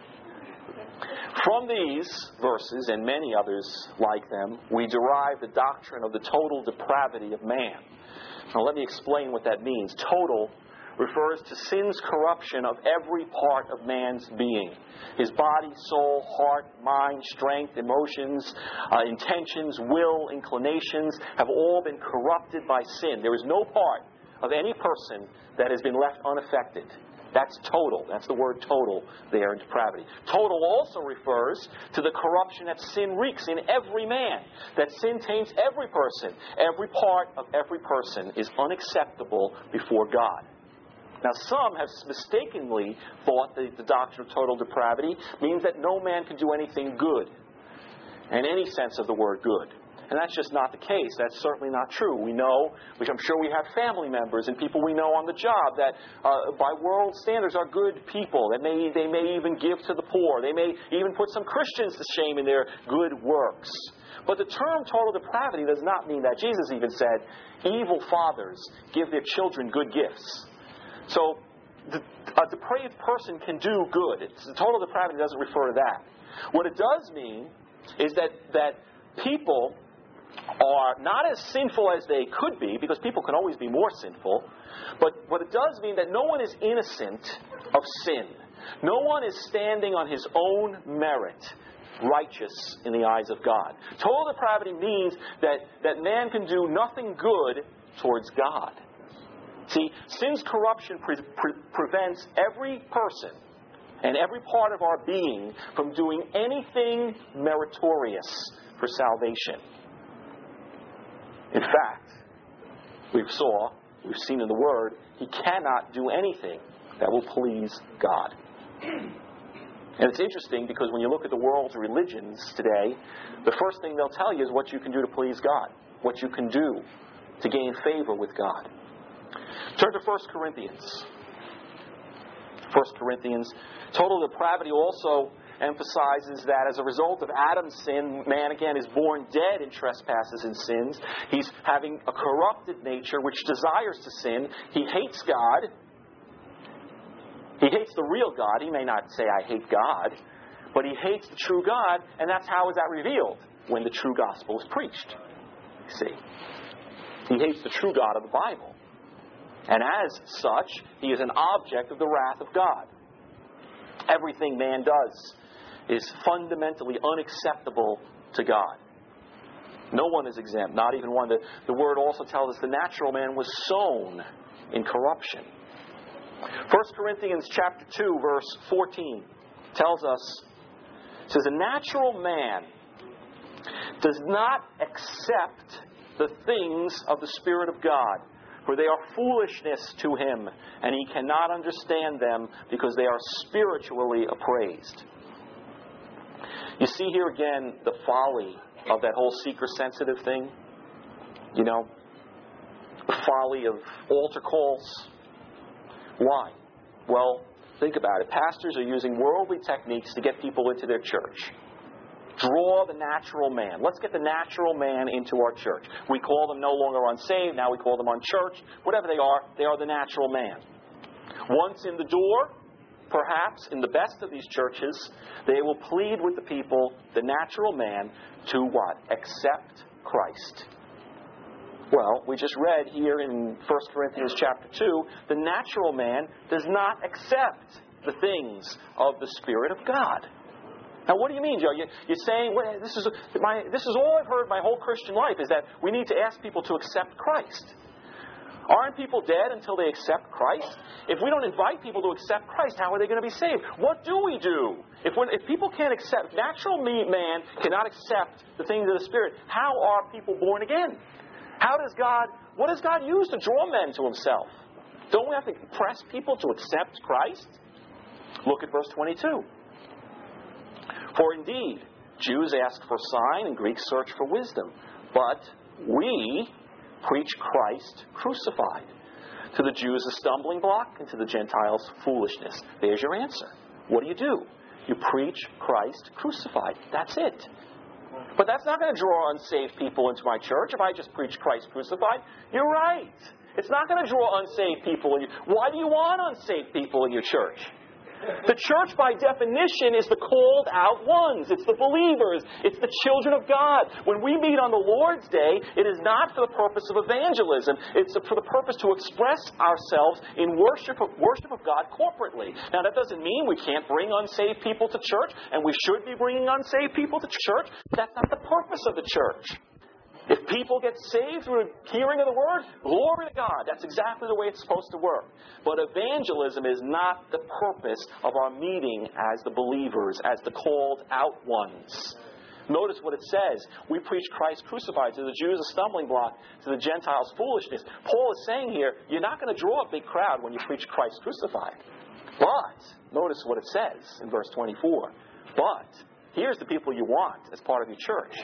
From these verses and many others like them, we derive the doctrine of the total depravity of man. Now let me explain what that means. Total refers to sin's corruption of every part of man's being. His body, soul, heart, mind, strength, emotions, uh, intentions, will, inclinations have all been corrupted by sin. There is no part of any person that has been left unaffected. That's total. That's the word total there in depravity. Total also refers to the corruption that sin wreaks in every man. That sin taints every person. Every part of every person is unacceptable before God. Now, some have mistakenly thought that the doctrine of total depravity means that no man can do anything good, in any sense of the word good. And that's just not the case. That's certainly not true. We know, which I'm sure we have family members and people we know on the job that uh, by world standards are good people. That may, they may even give to the poor. They may even put some Christians to shame in their good works. But the term total depravity does not mean that. Jesus even said, evil fathers give their children good gifts. So the, a depraved person can do good. It's, the total depravity doesn't refer to that. What it does mean is that, that people are not as sinful as they could be, because people can always be more sinful. But what it does mean that no one is innocent of sin. No one is standing on his own merit, righteous in the eyes of God. Total depravity means that, that man can do nothing good towards God. See, sin's corruption pre- pre- prevents every person and every part of our being from doing anything meritorious for salvation. In fact, we've saw, we've seen in the Word, he cannot do anything that will please God. And it's interesting because when you look at the world's religions today, the first thing they'll tell you is what you can do to please God, what you can do to gain favor with God. Turn to First Corinthians. First Corinthians. Total depravity also emphasizes that as a result of Adam's sin, man again is born dead in trespasses and sins. He's having a corrupted nature which desires to sin. He hates God. He hates the real God. He may not say, I hate God, but he hates the true God, and that's how is that revealed? When the true gospel is preached. see. He hates the true God of the Bible. And as such, he is an object of the wrath of God. Everything man does is fundamentally unacceptable to God. No one is exempt, not even one. The, the Word also tells us the natural man was sown in corruption. First Corinthians chapter two, verse fourteen tells us, it says, a natural man does not accept the things of the Spirit of God, for they are foolishness to him, and he cannot understand them because they are spiritually appraised. You see here again the folly of that whole seeker-sensitive thing. You know, the folly of altar calls. Why? Well, think about it. Pastors are using worldly techniques to get people into their church. Draw the natural man. Let's get the natural man into our church. We call them no longer unsaved. Now we call them unchurched. Whatever they are, they are the natural man. Once in the door, perhaps in the best of these churches, they will plead with the people, the natural man, to what? Accept Christ. Well, we just read here in First Corinthians chapter two, the natural man does not accept the things of the Spirit of God. Now, what do you mean, Joe? You, you're saying, well, this is my, this is all I've heard my whole Christian life, is that we need to ask people to accept Christ. Aren't people dead until they accept Christ? If we don't invite people to accept Christ, how are they going to be saved? What do we do? If, when, if people can't accept, natural man cannot accept the things of the Spirit, how are people born again? How does God, what does God use to draw men to Himself? Don't we have to press people to accept Christ? Look at verse twenty-two. For indeed, Jews ask for sign and Greeks search for wisdom. But we preach Christ crucified. To the Jews a stumbling block, and to the Gentiles foolishness. There's your answer. What do you do? You preach Christ crucified. That's it. But that's not going to draw unsaved people into my church if I just preach Christ crucified. You're right. It's not going to draw unsaved people. In your... Why do you want unsaved people in your church? The church, by definition, is the called out ones. It's the believers. It's the children of God. When we meet on the Lord's Day, it is not for the purpose of evangelism. It's for the purpose to express ourselves in worship of, worship of God corporately. Now, that doesn't mean we can't bring unsaved people to church, and we should be bringing unsaved people to church. That's not the purpose of the church. If people get saved through hearing of the Word, glory to God. That's exactly the way it's supposed to work. But evangelism is not the purpose of our meeting as the believers, as the called out ones. Notice what it says. We preach Christ crucified. To the Jews a stumbling block, to the Gentiles foolishness. Paul is saying here, you're not going to draw a big crowd when you preach Christ crucified. But, notice what it says in verse twenty-four. But, here's the people you want as part of your church.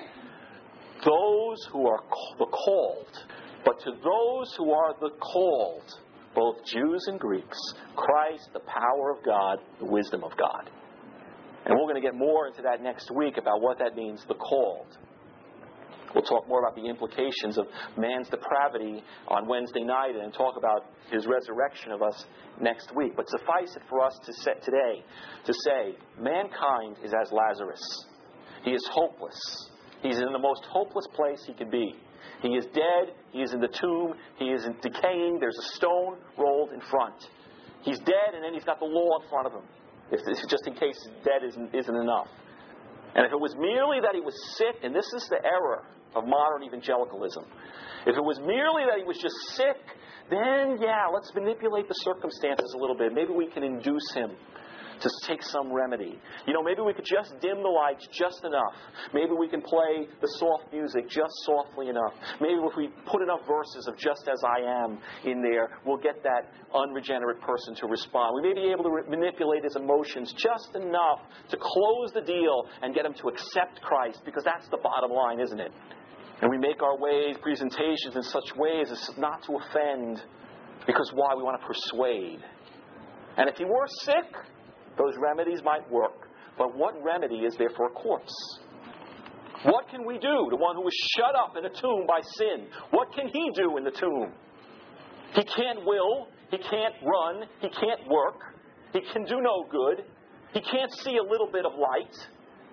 Those who are the called, but to those who are the called, both Jews and Greeks, Christ, the power of God, the wisdom of God. And we're going to get more into that next week about what that means, the called. We'll talk more about the implications of man's depravity on Wednesday night and talk about His resurrection of us next week. But suffice it for us to say today to say, mankind is as Lazarus. He is hopeless. He's in the most hopeless place he could be. He is dead. He is in the tomb. He is in decaying. There's a stone rolled in front. He's dead, and then he's got the law in front of him. If, if, just in case dead isn't, isn't enough. And if it was merely that he was sick, and this is the error of modern evangelicalism. If it was merely that he was just sick, then, yeah, let's manipulate the circumstances a little bit. Maybe we can induce him to take some remedy. You know, maybe we could just dim the lights just enough. Maybe we can play the soft music just softly enough. Maybe if we put enough verses of Just As I Am in there, we'll get that unregenerate person to respond. We may be able to re- manipulate his emotions just enough to close the deal and get him to accept Christ, because that's the bottom line, isn't it? And we make our ways, presentations in such ways as not to offend, because why? We want to persuade. And if he were sick, those remedies might work. But what remedy is there for a corpse? What can we do to one who is shut up in a tomb by sin? What can he do in the tomb? He can't will. He can't run. He can't work. He can do no good. He can't see a little bit of light.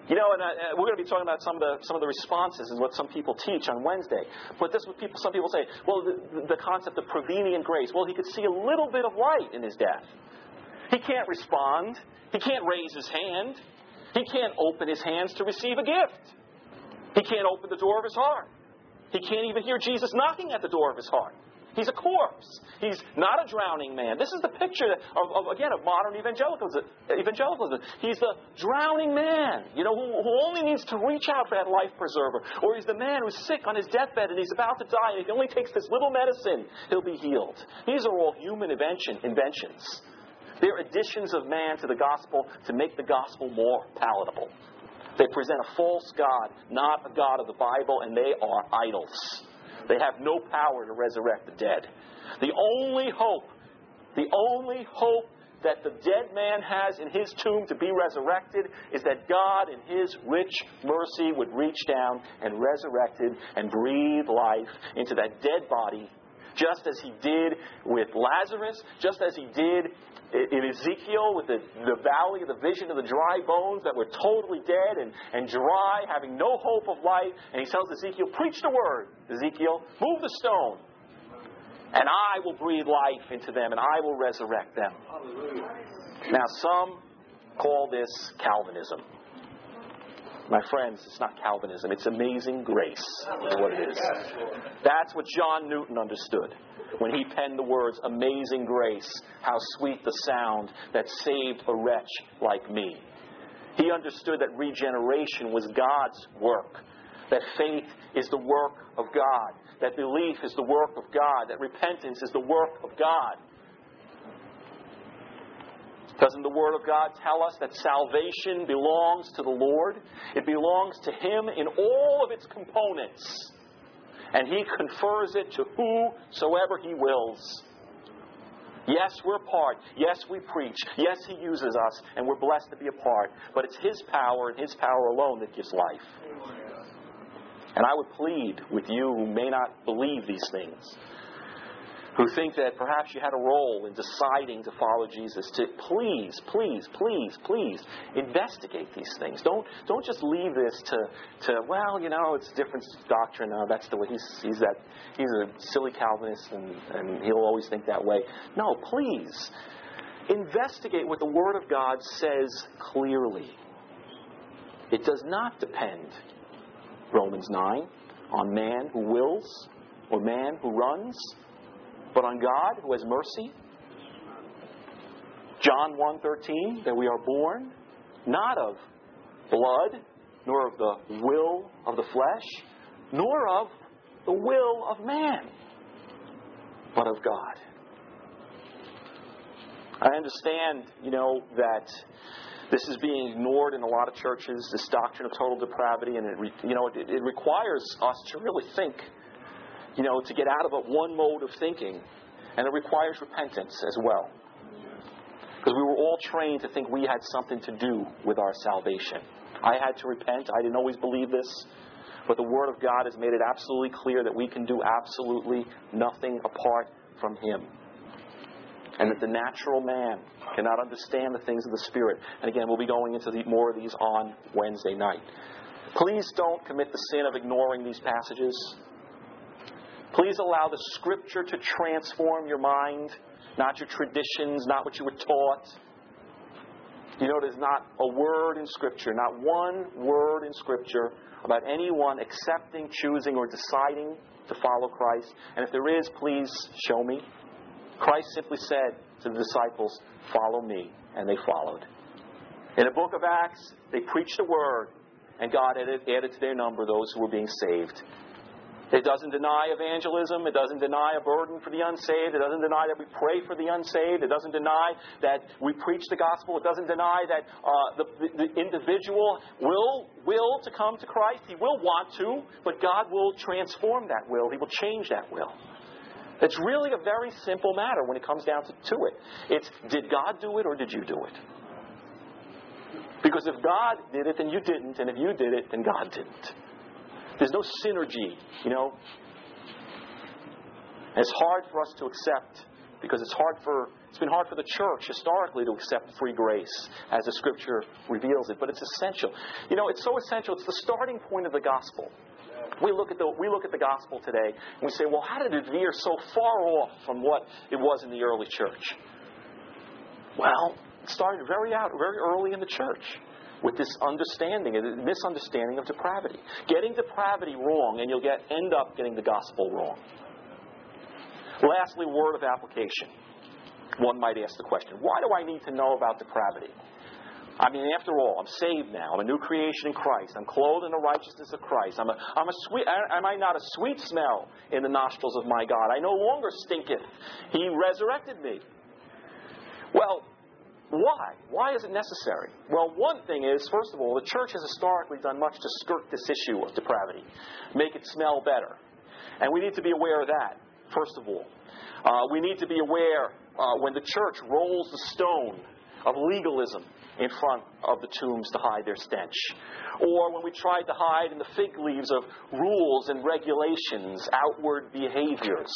You know, and uh, we're going to be talking about some of the some of the responses and what some people teach on Wednesday. But this is what people, some people say, well, the, the concept of prevenient grace. Well, he could see a little bit of light in his death. He can't respond. He can't raise his hand. He can't open his hands to receive a gift. He can't open the door of his heart. He can't even hear Jesus knocking at the door of his heart. He's a corpse. He's not a drowning man. This is the picture, of, of again, of modern evangelicalism. evangelicalism. He's the drowning man, you know, who, who only needs to reach out for that life preserver. Or he's the man who's sick on his deathbed and he's about to die, and if he only takes this little medicine, he'll be healed. These are all human invention, inventions. They're additions of man to the gospel to make the gospel more palatable. They present a false God, not a God of the Bible, and they are idols. They have no power to resurrect the dead. The only hope, the only hope that the dead man has in his tomb to be resurrected is that God in His rich mercy would reach down and resurrect it and breathe life into that dead body, just as He did with Lazarus, just as He did in Ezekiel with the, the valley of the vision of the dry bones that were totally dead and, and dry, having no hope of life. And He tells Ezekiel, preach the word, Ezekiel, move the stone, and I will breathe life into them, and I will resurrect them. Hallelujah. Now, some call this Calvinism. My friends, it's not Calvinism. It's amazing grace is what it is. That's what John Newton understood when he penned the words, amazing grace, how sweet the sound that saved a wretch like me. He understood that regeneration was God's work, that faith is the work of God, that belief is the work of God, that repentance is the work of God. Doesn't the Word of God tell us that salvation belongs to the Lord? It belongs to Him in all of its components. And He confers it to whosoever He wills. Yes, we're part. Yes, we preach. Yes, He uses us, and we're blessed to be a part. But it's His power and His power alone that gives life. And I would plead with you who may not believe these things, who think that perhaps you had a role in deciding to follow Jesus, to please, please, please, please investigate these things. Don't don't just leave this to, to well, you know, it's a different doctrine. Uh, that's the way he's he's that he's a silly Calvinist, and, and he'll always think that way. No, please investigate what the Word of God says clearly. It does not depend, Romans nine, on man who wills or man who runs, but on God who has mercy. John one thirteen, that we are born not of blood, nor of the will of the flesh, nor of the will of man, but of God. I understand, you know, that this is being ignored in a lot of churches, this doctrine of total depravity, and it, re, you know, it, it requires us to really think, you know, to get out of a one mode of thinking. And it requires repentance as well. Because we were all trained to think we had something to do with our salvation. I had to repent. I didn't always believe this. But the Word of God has made it absolutely clear that we can do absolutely nothing apart from Him. And that the natural man cannot understand the things of the Spirit. And again, we'll be going into the, more of these on Wednesday night. Please don't commit the sin of ignoring these passages. Please allow the Scripture to transform your mind, not your traditions, not what you were taught. You know, there's not a word in Scripture, not one word in Scripture about anyone accepting, choosing, or deciding to follow Christ. And if there is, please show me. Christ simply said to the disciples, follow me, and they followed. In the book of Acts, they preached the Word, and God added, added to their number those who were being saved. It doesn't deny evangelism. It doesn't deny a burden for the unsaved. It doesn't deny that we pray for the unsaved. It doesn't deny that we preach the gospel. It doesn't deny that uh, the, the individual will will to come to Christ. He will want to, but God will transform that will. He will change that will. It's really a very simple matter when it comes down to, to it. It's, did God do it or did you do it? Because if God did it, then you didn't. And if you did it, then God didn't. There's no synergy, you know. And it's hard for us to accept because it's hard for It's been hard for the church historically to accept free grace as the Scripture reveals it, but it's essential. You know, it's so essential. It's the starting point of the gospel. We look at the we look at the gospel today and we say, well, how did it veer so far off from what it was in the early church? Well, it started very out, very early in the church with this understanding, a misunderstanding of depravity. Getting depravity wrong, and you'll get end up getting the gospel wrong. Lastly, word of application. One might ask the question, why do I need to know about depravity? I mean, after all, I'm saved now. I'm a new creation in Christ. I'm clothed in the righteousness of Christ. I'm a, I'm a sweet, am I not a sweet smell in the nostrils of my God? I no longer stinketh. He resurrected me. Well, why? Why is it necessary? Well, one thing is, first of all, the church has historically done much to skirt this issue of depravity, make it smell better. And we need to be aware of that, first of all. Uh, we need to be aware uh, when the church rolls the stone of legalism in front of the tombs to hide their stench. Or when we tried to hide in the fig leaves of rules and regulations, outward behaviors.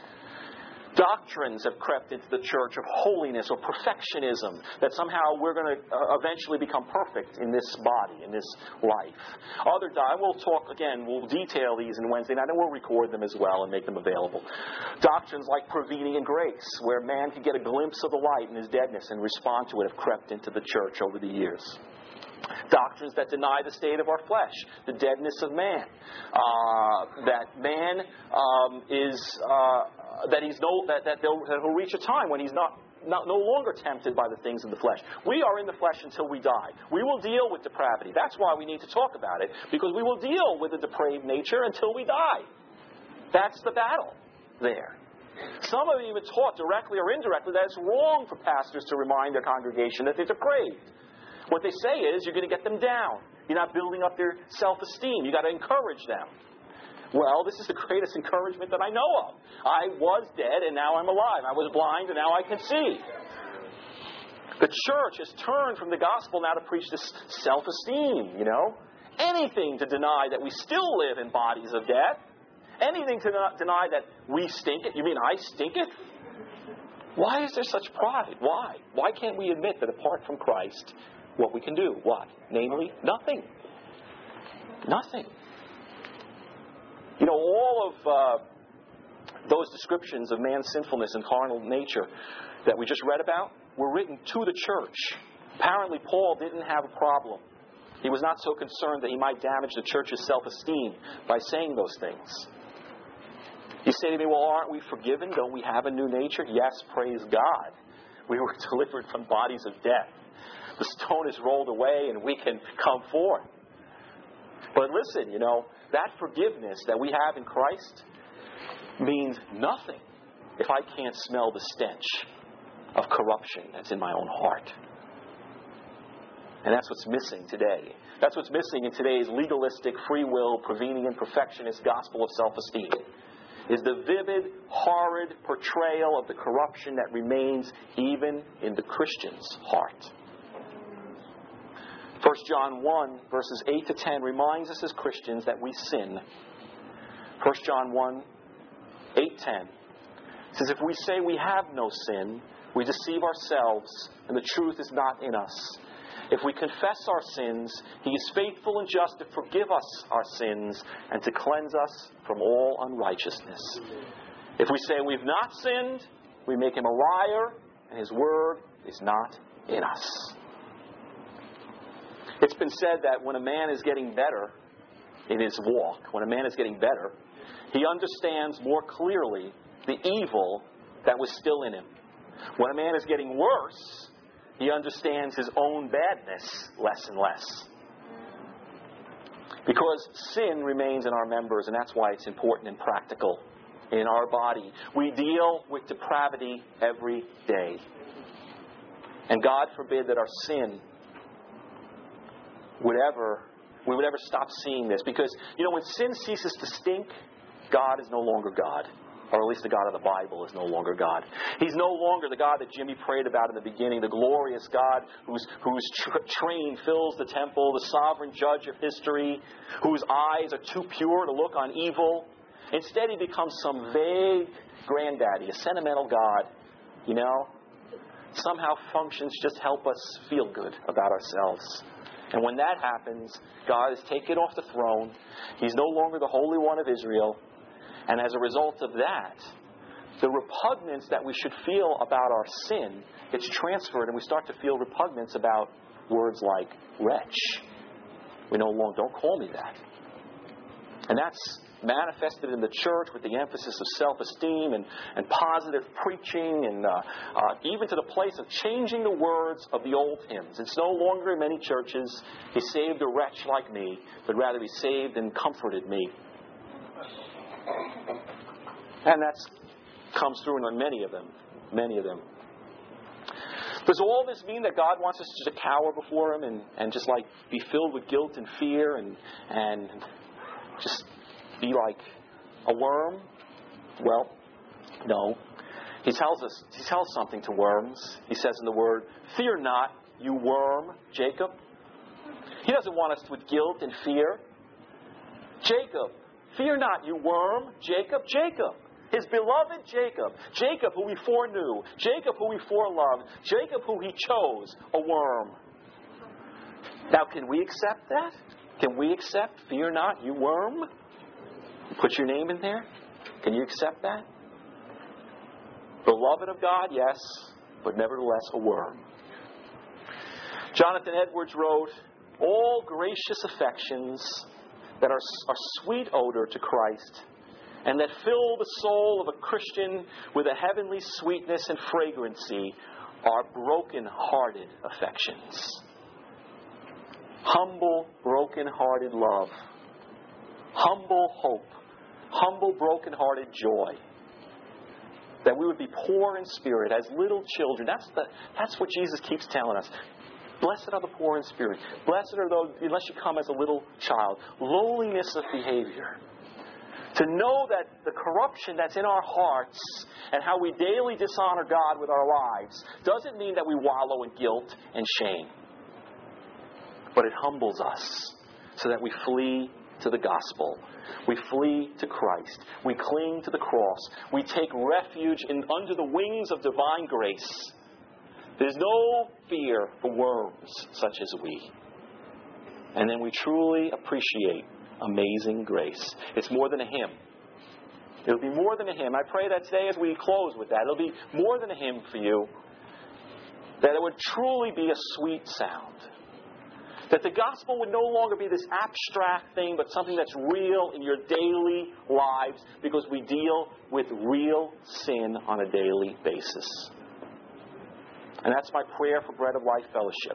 Doctrines have crept into the church of holiness or perfectionism, that somehow we're going to uh, eventually become perfect in this body, in this life. Other, I will talk again, we'll detail these in Wednesday night, and we'll record them as well and make them available. Doctrines like prevenient grace, where man can get a glimpse of the light in his deadness and respond to it, have crept into the church over the years. Doctrines that deny the state of our flesh, the deadness of man, uh, that man um, is uh, that he's no that that he'll, he'll reach a time when he's not, not no longer tempted by the things of the flesh. We are in the flesh until we die. We will deal with depravity. That's why we need to talk about it, because we will deal with the depraved nature until we die. That's the battle there. Some have even taught directly or indirectly that it's wrong for pastors to remind their congregation that they're depraved. What they say is you're going to get them down. You're not building up their self-esteem. You've got to encourage them. Well, this is the greatest encouragement that I know of. I was dead and now I'm alive. I was blind and now I can see. The church has turned from the gospel now to preach this self-esteem, you know. Anything to deny that we still live in bodies of death. Anything to deny that we stink it. You mean I stink it? Why is there such pride? Why? Why can't we admit that apart from Christ, what we can do? What? Namely, nothing. Nothing. You know, all of uh, those descriptions of man's sinfulness and carnal nature that we just read about were written to the church. Apparently, Paul didn't have a problem. He was not so concerned that he might damage the church's self-esteem by saying those things. You say to me, well, aren't we forgiven? Don't we have a new nature? Yes, praise God. We were delivered from bodies of death. The stone is rolled away and we can come forth. But listen, you know, that forgiveness that we have in Christ means nothing if I can't smell the stench of corruption that's in my own heart. And that's what's missing today. That's what's missing in today's legalistic, free will, prevenient, perfectionist gospel of self-esteem. Is the vivid, horrid portrayal of the corruption that remains even in the Christian's heart. First John one, verses eight to ten reminds us as Christians that we sin. First John one, eight, ten says, if we say we have no sin, we deceive ourselves, and the truth is not in us. If we confess our sins, He is faithful and just to forgive us our sins and to cleanse us from all unrighteousness. If we say we've not sinned, we make Him a liar, and His word is not in us. It's been said that when a man is getting better in his walk, when a man is getting better, he understands more clearly the evil that was still in him. When a man is getting worse, he understands his own badness less and less. Because sin remains in our members, and that's why it's important and practical in our body. We deal with depravity every day. And God forbid that our sin would ever, we would ever stop seeing this. Because, you know, when sin ceases to stink, God is no longer God. Or at least the God of the Bible is no longer God. He's no longer the God that Jimmy prayed about in the beginning, the glorious God whose, whose tr- train fills the temple, the sovereign judge of history, whose eyes are too pure to look on evil. Instead, He becomes some vague granddaddy, a sentimental God, you know, somehow functions to just help us feel good about ourselves. And when that happens, God is taken off the throne. He's no longer the Holy One of Israel. And as a result of that, the repugnance that we should feel about our sin gets transferred, and we start to feel repugnance about words like wretch. We no longer, don't call me that. And that's manifested in the church with the emphasis of self-esteem and, and positive preaching, and uh, uh, even to the place of changing the words of the old hymns. It's no longer in many churches, He saved a wretch like me, but rather He saved and comforted me. And that comes through in many of them. Many of them. Does all this mean that God wants us to just cower before Him and, and just like be filled with guilt and fear and and just be like a worm? Well, no. He tells us, He tells something to worms. He says in the Word, "Fear not, you worm, Jacob." He doesn't want us with guilt and fear. Jacob, fear not, you worm, Jacob, Jacob. His beloved Jacob, Jacob who He foreknew, Jacob who He foreloved, Jacob who He chose, a worm. Now, can we accept that? Can we accept, fear not, you worm? Put your name in there? Can you accept that? Beloved of God, yes, but nevertheless a worm. Jonathan Edwards wrote, "All gracious affections that are a sweet odor to Christ, and that fill the soul of a Christian with a heavenly sweetness and fragrancy, are broken-hearted affections." Humble, broken-hearted love. Humble hope. Humble, broken-hearted joy. That we would be poor in spirit as little children. That's the that's what Jesus keeps telling us. Blessed are the poor in spirit. Blessed are those, unless you come as a little child. Lowliness of behavior. To know that the corruption that's in our hearts and how we daily dishonor God with our lives doesn't mean that we wallow in guilt and shame. But it humbles us so that we flee to the gospel. We flee to Christ. We cling to the cross. We take refuge in under the wings of divine grace. There's no fear for worms such as we. And then we truly appreciate amazing grace. It's more than a hymn. It'll be more than a hymn. I pray that today as we close with that, it'll be more than a hymn for you. That it would truly be a sweet sound. That the gospel would no longer be this abstract thing, but something that's real in your daily lives, because we deal with real sin on a daily basis. And that's my prayer for Bread of Life Fellowship.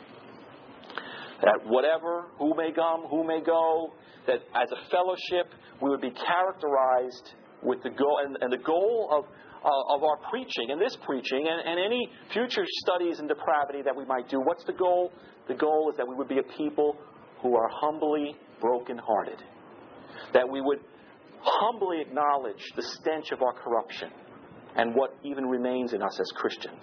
That whatever, who may come, who may go, that as a fellowship we would be characterized with the goal, and, and the goal of uh, of our preaching, and this preaching, and, and any future studies in depravity that we might do. What's the goal? The goal is that we would be a people who are humbly brokenhearted. That we would humbly acknowledge the stench of our corruption and what even remains in us as Christians.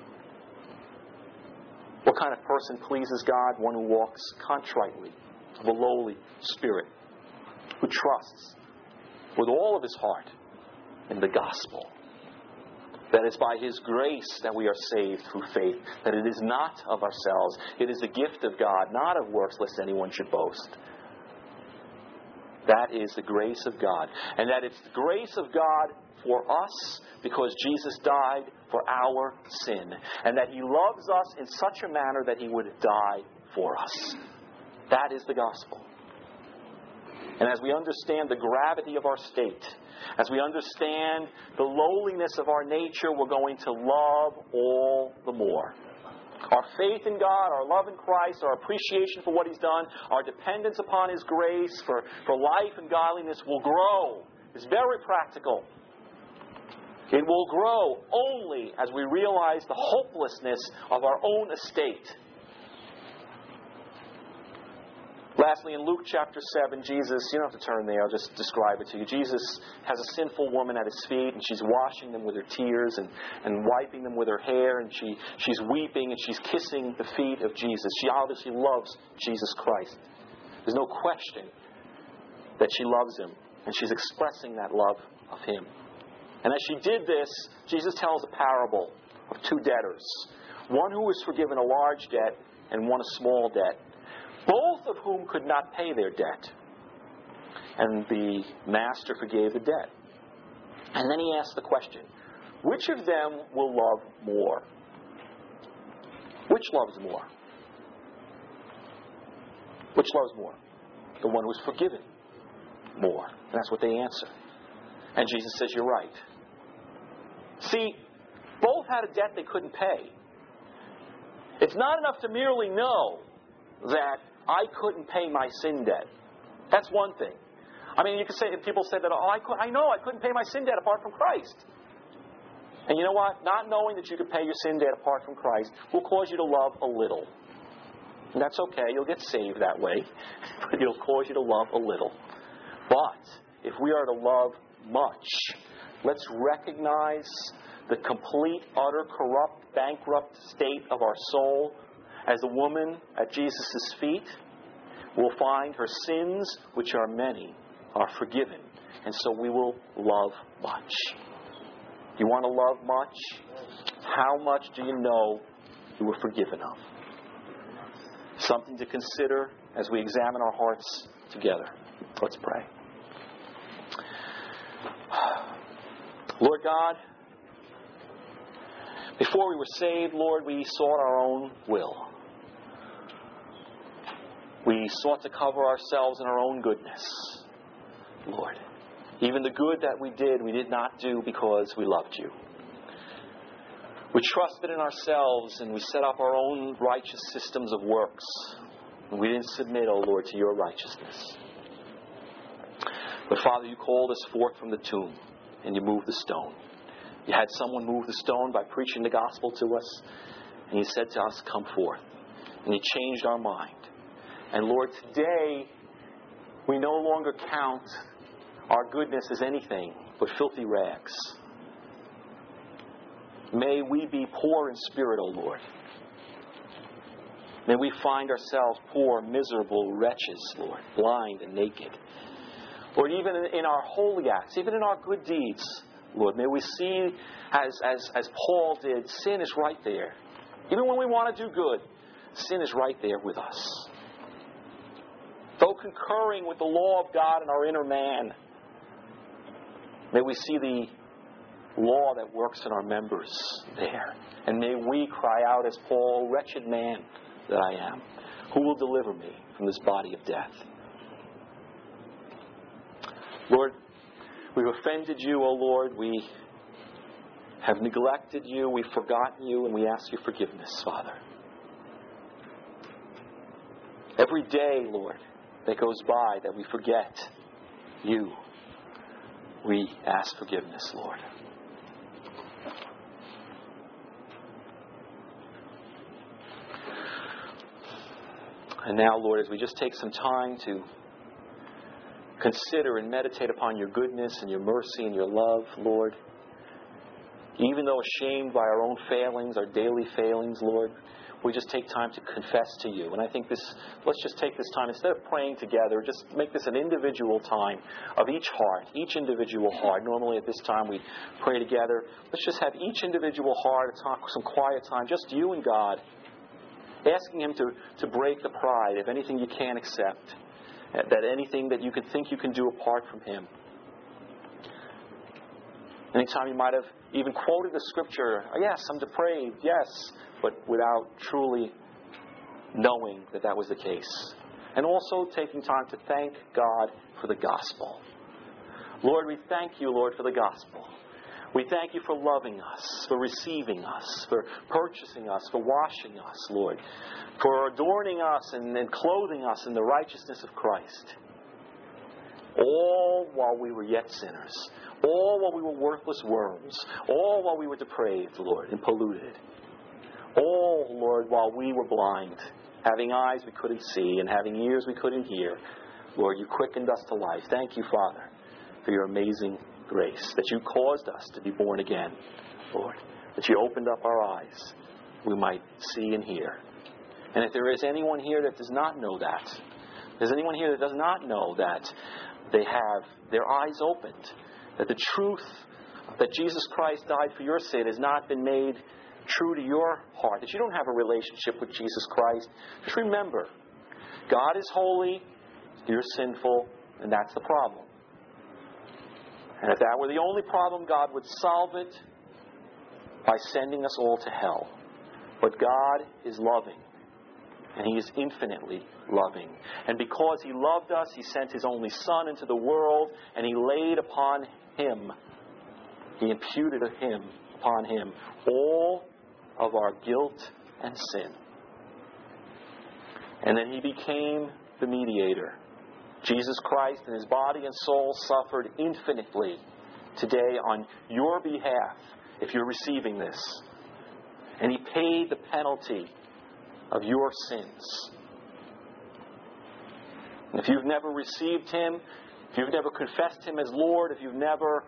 What kind of person pleases God? One who walks contritely, of a lowly spirit, who trusts with all of his heart in the gospel. That it's by His grace that we are saved through faith. That it is not of ourselves. It is a gift of God, not of works, lest anyone should boast. That is the grace of God. And that it's the grace of God for us because Jesus died for our sin. And that He loves us in such a manner that He would die for us. That is the gospel. And as we understand the gravity of our state, as we understand the lowliness of our nature, we're going to love all the more. Our faith in God, our love in Christ, our appreciation for what He's done, our dependence upon His grace for, for life and godliness will grow. It's very practical. It will grow only as we realize the hopelessness of our own estate. Lastly, in Luke chapter seven, Jesus, you don't have to turn there, I'll just describe it to you. Jesus has a sinful woman at His feet, and she's washing them with her tears and, and wiping them with her hair, and she, she's weeping and she's kissing the feet of Jesus. She obviously loves Jesus Christ. There's no question that she loves Him, and she's expressing that love of Him. And as she did this, Jesus tells a parable of two debtors, one who was forgiven a large debt and one a small debt, both of whom could not pay their debt. And the master forgave the debt. And then he asked the question, which of them will love more? Which loves more? Which loves more? The one who was forgiven more. And that's what they answer. And Jesus says, you're right. See, both had a debt they couldn't pay. It's not enough to merely know that I couldn't pay my sin debt. That's one thing. I mean, you could say, people say that, oh, I, could, I know I couldn't pay my sin debt apart from Christ. And you know what? Not knowing that you could pay your sin debt apart from Christ will cause you to love a little. And that's okay. You'll get saved that way. But it'll cause you to love a little. But if we are to love much, let's recognize the complete, utter, corrupt, bankrupt state of our soul. As the woman at Jesus' feet will find her sins, which are many, are forgiven. And so we will love much. You want to love much? How much do you know you were forgiven of? Something to consider as we examine our hearts together. Let's pray. Lord God, before we were saved, Lord, we sought our own will. We sought to cover ourselves in our own goodness, Lord. Even the good that we did, we did not do because we loved you. We trusted in ourselves and we set up our own righteous systems of works. And we didn't submit, O Lord, to your righteousness. But Father, you called us forth from the tomb and you moved the stone. You had someone move the stone by preaching the gospel to us. And you said to us, come forth. And you changed our mind. And Lord, today we no longer count our goodness as anything but filthy rags. May we be poor in spirit, O Lord. May we find ourselves poor, miserable wretches, Lord, blind and naked. Lord, even in our holy acts, even in our good deeds, Lord, may we see, as, as, as Paul did, sin is right there. Even when we want to do good, sin is right there with us. Though concurring with the law of God in our inner man, may we see the law that works in our members there. And may we cry out as Paul, wretched man that I am, who will deliver me from this body of death? Lord, we've offended you, O Lord. We have neglected you. We've forgotten you, and we ask your forgiveness, Father. Every day, Lord, that goes by that we forget you, we ask forgiveness, Lord. And now, Lord, as we just take some time to consider and meditate upon your goodness and your mercy and your love, Lord, even though ashamed by our own failings, our daily failings, Lord, we just take time to confess to you. And I think this, let's just take this time, instead of praying together, just make this an individual time of each heart, each individual heart. Normally at this time we pray together. Let's just have each individual heart, some quiet time, just you and God, asking him to, to break the pride of anything you can't accept, that anything that you can think you can do apart from him. Anytime you might have even quoted the scripture, oh, yes, I'm depraved, yes, but without truly knowing that that was the case. And also taking time to thank God for the gospel. Lord, we thank you, Lord, for the gospel. We thank you for loving us, for receiving us, for purchasing us, for washing us, Lord, for adorning us and, and clothing us in the righteousness of Christ. All while we were yet sinners. All while we were worthless worms. All while we were depraved, Lord, and polluted. All, Lord, while we were blind, having eyes we couldn't see and having ears we couldn't hear. Lord, you quickened us to life. Thank you, Father, for your amazing grace, that you caused us to be born again, Lord, that you opened up our eyes, we might see and hear. And if there is anyone here that does not know that, if there's anyone here that does not know that they have their eyes opened, that the truth that Jesus Christ died for your sin has not been made true to your heart, that you don't have a relationship with Jesus Christ, just remember, God is holy, you're sinful, and that's the problem. And if that were the only problem, God would solve it by sending us all to hell. But God is loving, and He is infinitely loving. And because He loved us, He sent His only Son into the world, and He laid upon Him, He imputed to Him, upon Him, all of our guilt and sin. And then He became the mediator. Jesus Christ in His body and soul suffered infinitely today on your behalf, if you're receiving this. And He paid the penalty of your sins. And if you've never received Him, if you've never confessed Him as Lord, if you've never,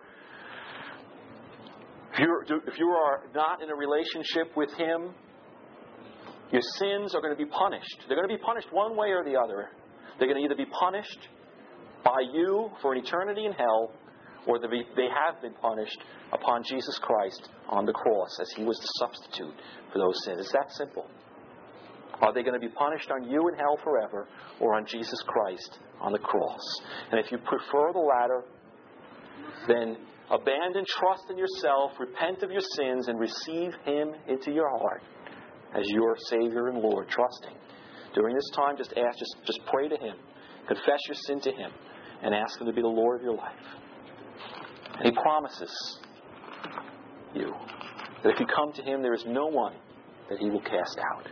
if you're, if you are not in a relationship with Him, your sins are going to be punished. They're going to be punished one way or the other. They're going to either be punished by you for an eternity in hell, or they have been punished upon Jesus Christ on the cross, as He was the substitute for those sins. It's that simple. Are they going to be punished on you in hell forever, or on Jesus Christ on the cross? And if you prefer the latter, then abandon trust in yourself, repent of your sins, and receive Him into your heart as your Savior and Lord, trusting. During this time, just ask, just, just pray to Him. Confess your sin to Him and ask Him to be the Lord of your life. And He promises you that if you come to Him, there is no one that He will cast out.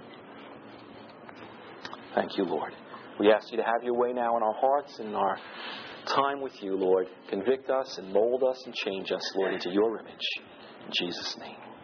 Thank you, Lord. We ask You to have Your way now in our hearts and in our time with You, Lord. Convict us and mold us and change us, Lord, into Your image. In Jesus' name.